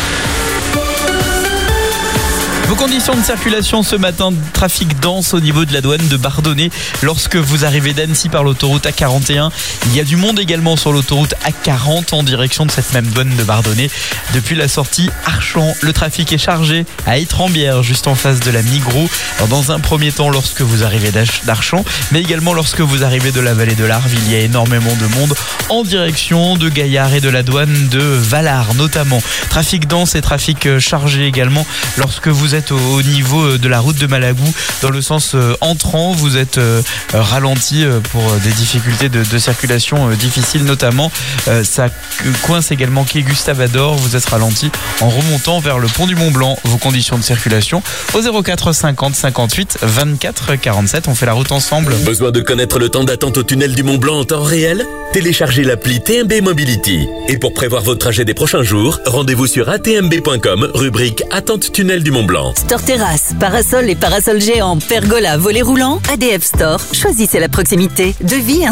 Vos conditions de circulation ce matin, trafic dense au niveau de la douane de Bardonnay. Lorsque vous arrivez d'Annecy par l'autoroute A quarante et un, il y a du monde également sur l'autoroute A quarante en direction de cette même douane de Bardonnay. Depuis la sortie Archamps, le trafic est chargé à Étrembières, juste en face de la Migros. Alors dans un premier temps, lorsque vous arrivez d'Archamps, mais également lorsque vous arrivez de la vallée de l'Arve, il y a énormément de monde en direction de Gaillard et de la douane de Valar notamment. Trafic dense et trafic chargé également lorsque vous êtes au niveau de la route de Malagou dans le sens entrant, vous êtes ralenti pour des difficultés de, de circulation difficiles notamment. Ça coince également quai Gustave Ador, vous êtes ralenti en remontant vers le pont du Mont Blanc. Vos conditions de circulation au zéro quatre cinquante cinquante-huit vingt-quatre quarante-sept. On fait la route ensemble. Besoin de connaître le temps d'attente au tunnel du Mont Blanc en temps réel? Téléchargez l'appli T M B Mobility. Et pour prévoir votre trajet des prochains jours, rendez-vous sur a t m b point com, rubrique Attente tunnel du Mont Blanc. Store terrasse, parasol et parasol géant, pergola, volet roulant, A D F Store. Choisissez la proximité. Devis,